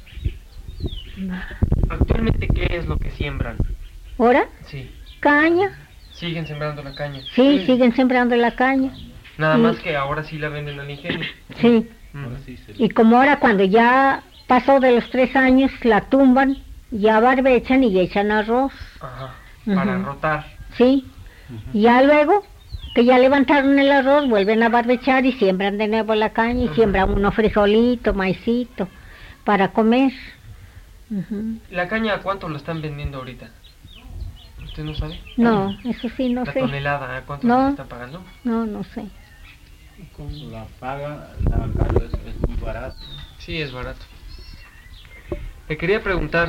Actualmente, ¿qué es lo que siembran? ¿Ahora? Sí. Caña, Siguen sembrando la caña. sí, siguen sembrando la caña, Nada Sí. más que ahora sí la venden al ingenio. sí. Ahora Ujú. sí se... Y como ahora cuando ya pasó de los 3 años, la tumban, ya barbechan y echan arroz, Ajá. Para Ujú. rotar. ¿sí? Y ya luego, que ya levantaron el arroz, vuelven a barbechar y siembran de nuevo la caña y Ajá. siembran unos frijolitos, maicito, para comer. Ujú. ¿La caña a cuánto la están vendiendo ahorita? ¿Usted no sabe? No, eso sí, no La sé. tonelada, ¿a cuánto No. se está pagando? No sé. Como la paga, la caro es muy barato. Sí, es barato. Le quería preguntar,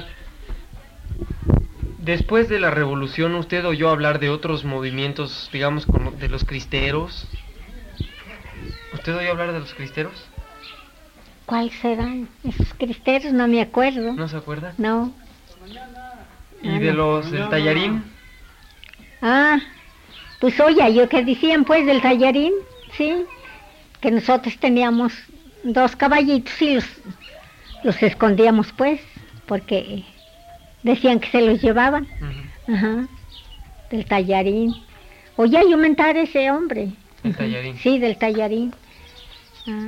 después de la revolución, ¿usted oyó hablar de otros movimientos, digamos, de los cristeros? ¿Usted oyó hablar de los cristeros? ¿Cuáles serán esos cristeros? No me acuerdo. ¿No se acuerda? No. ¿Y de los del tallarín? Ah, pues oye, yo que decían pues del tallarín, sí, que nosotros teníamos 2 caballitos y los escondíamos pues, porque decían que se los llevaban. Ajá, del tallarín. Oye, yo mentar ese hombre. ¿Del tallarín? Sí, del tallarín. Ah.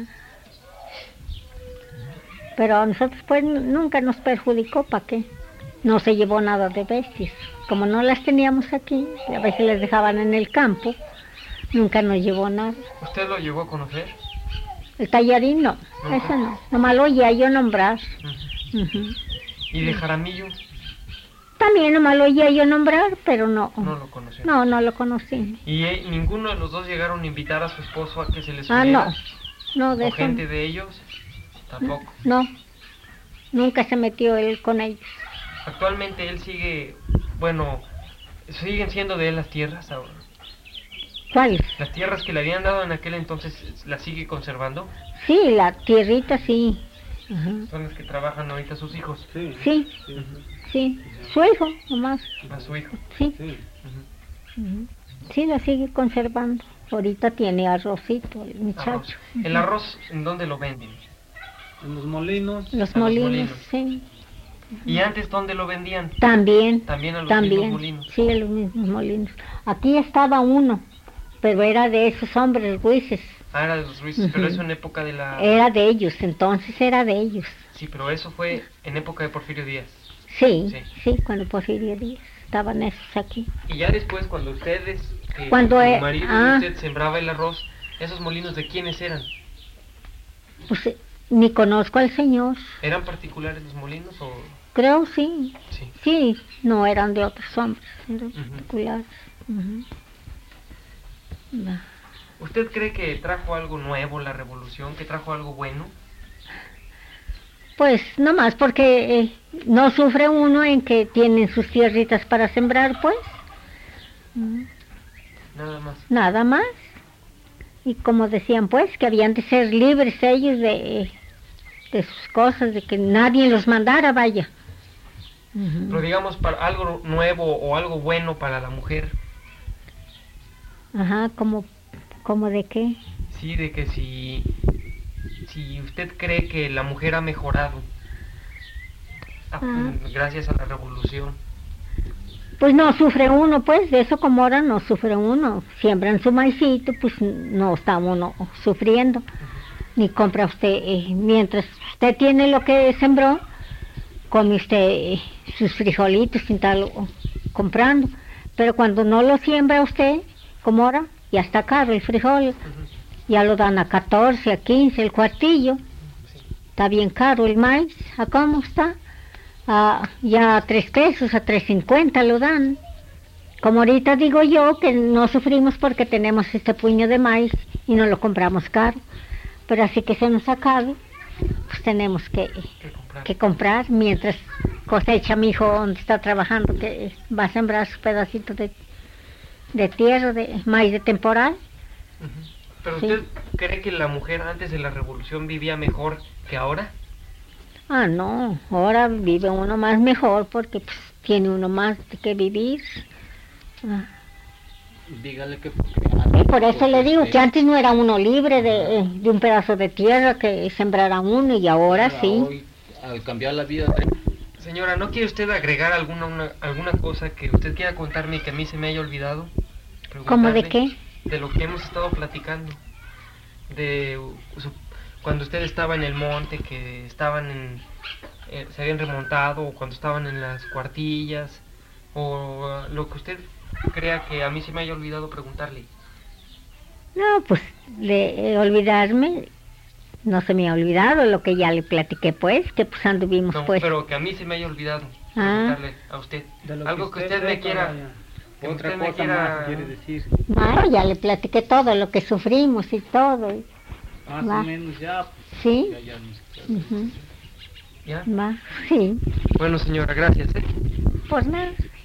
Pero a nosotros pues nunca nos perjudicó, ¿para qué? No se llevó nada de bestias. Como no las teníamos aquí, a veces les dejaban en el campo, nunca nos llevó nada. ¿Usted lo llegó a conocer? El tallarín no, eso no. Nomás lo oía yo nombrar. ¿Y de Jaramillo? También nomás lo oía yo nombrar, pero no. No lo conocí. No lo conocí. ¿Y ninguno de los dos llegaron a invitar a su esposo a que se les uniera? No, de ¿O eso gente no. de ellos? Tampoco. No, nunca se metió él con ellos. Actualmente él sigue, bueno, siguen siendo de él las tierras ahora. ¿Cuáles? Las tierras que le habían dado en aquel entonces, ¿las sigue conservando? Sí, la tierrita sí. Ajá. Son las que trabajan ahorita sus hijos. Sí, su hijo nomás. A su hijo. Sí. Sí, la sigue conservando. Ahorita tiene arrocito el muchacho. Arroz. ¿El arroz en dónde lo venden? En los molinos. Los A los molinos, molinos. sí. ¿Y antes dónde lo vendían? También. También a los mismos molinos. Sí, a los mismos molinos. Aquí estaba uno, pero era de esos hombres ruices. Ah, era de los Ruiz, pero eso en época de la... Era de ellos, entonces era de ellos. Sí, pero eso fue en época de Porfirio Díaz. Sí, cuando Porfirio Díaz estaban esos aquí. Y ya después, cuando ustedes, Cuando su marido y usted sembraba el arroz, ¿esos molinos de quiénes eran? Pues ni conozco al señor. ¿Eran particulares los molinos o...? Creo sí. Sí. Sí, no eran de otros hombres, eran particulares. Va. ¿Usted cree que trajo algo nuevo la revolución, que trajo algo bueno? Pues nomás porque no sufre uno en que tienen sus tierritas para sembrar, pues. Nada más. Nada más. Y como decían, pues, que habían de ser libres ellos de sus cosas, de que nadie los mandara, vaya. Pero digamos, para algo nuevo o algo bueno para la mujer. Ajá, ¿como de qué? Sí, de que si usted cree que la mujer ha mejorado gracias a la revolución. Pues no sufre uno, pues, de eso como ahora no sufre uno. Siembran su maicito, pues no está uno sufriendo. Ni compra usted, mientras usted tiene lo que sembró, come usted sus frijolitos sin estar comprando. Pero cuando no lo siembra usted, como ahora, ya está caro el frijol. Ya lo dan a 14, a 15 el cuartillo. Está bien caro el maíz. ¿A cómo está? Ya a 3 pesos, a 3.50 lo dan. Como ahorita digo yo que no sufrimos porque tenemos este puño de maíz y no lo compramos caro. Pero así que se nos acabe, pues tenemos que comprar mientras cosecha mi hijo donde está trabajando, que va a sembrar su pedacito de tierra, de maíz de temporal. ¿Pero usted cree que la mujer antes de la revolución vivía mejor que ahora? No, ahora vive uno más mejor porque pues, tiene uno más de que vivir. Dígale que... Por eso le digo que antes no era uno libre de un pedazo de tierra que sembrara uno y ahora sí. Hoy, al cambiar la vida... Señora, ¿no quiere usted agregar alguna cosa que usted quiera contarme y que a mí se me haya olvidado? ¿Cómo de qué? De lo que hemos estado platicando. Cuando usted estaba en el monte, que estaban se habían remontado, o cuando estaban en las cuartillas, o lo que usted crea que a mí se me haya olvidado preguntarle. No, pues olvidarme, no se me ha olvidado lo que ya le platiqué, pues, que pues anduvimos, No, pues. pero que a mí se me haya olvidado preguntarle a usted. Algo que usted me quiera... Que Otra usted me cosa quiera... más quiere decir. No, ya le platiqué todo lo que sufrimos y todo. Más o menos ya. ¿Sí? Ya nos... ¿Ya? Sí. Bueno, señora, gracias. Pues nada.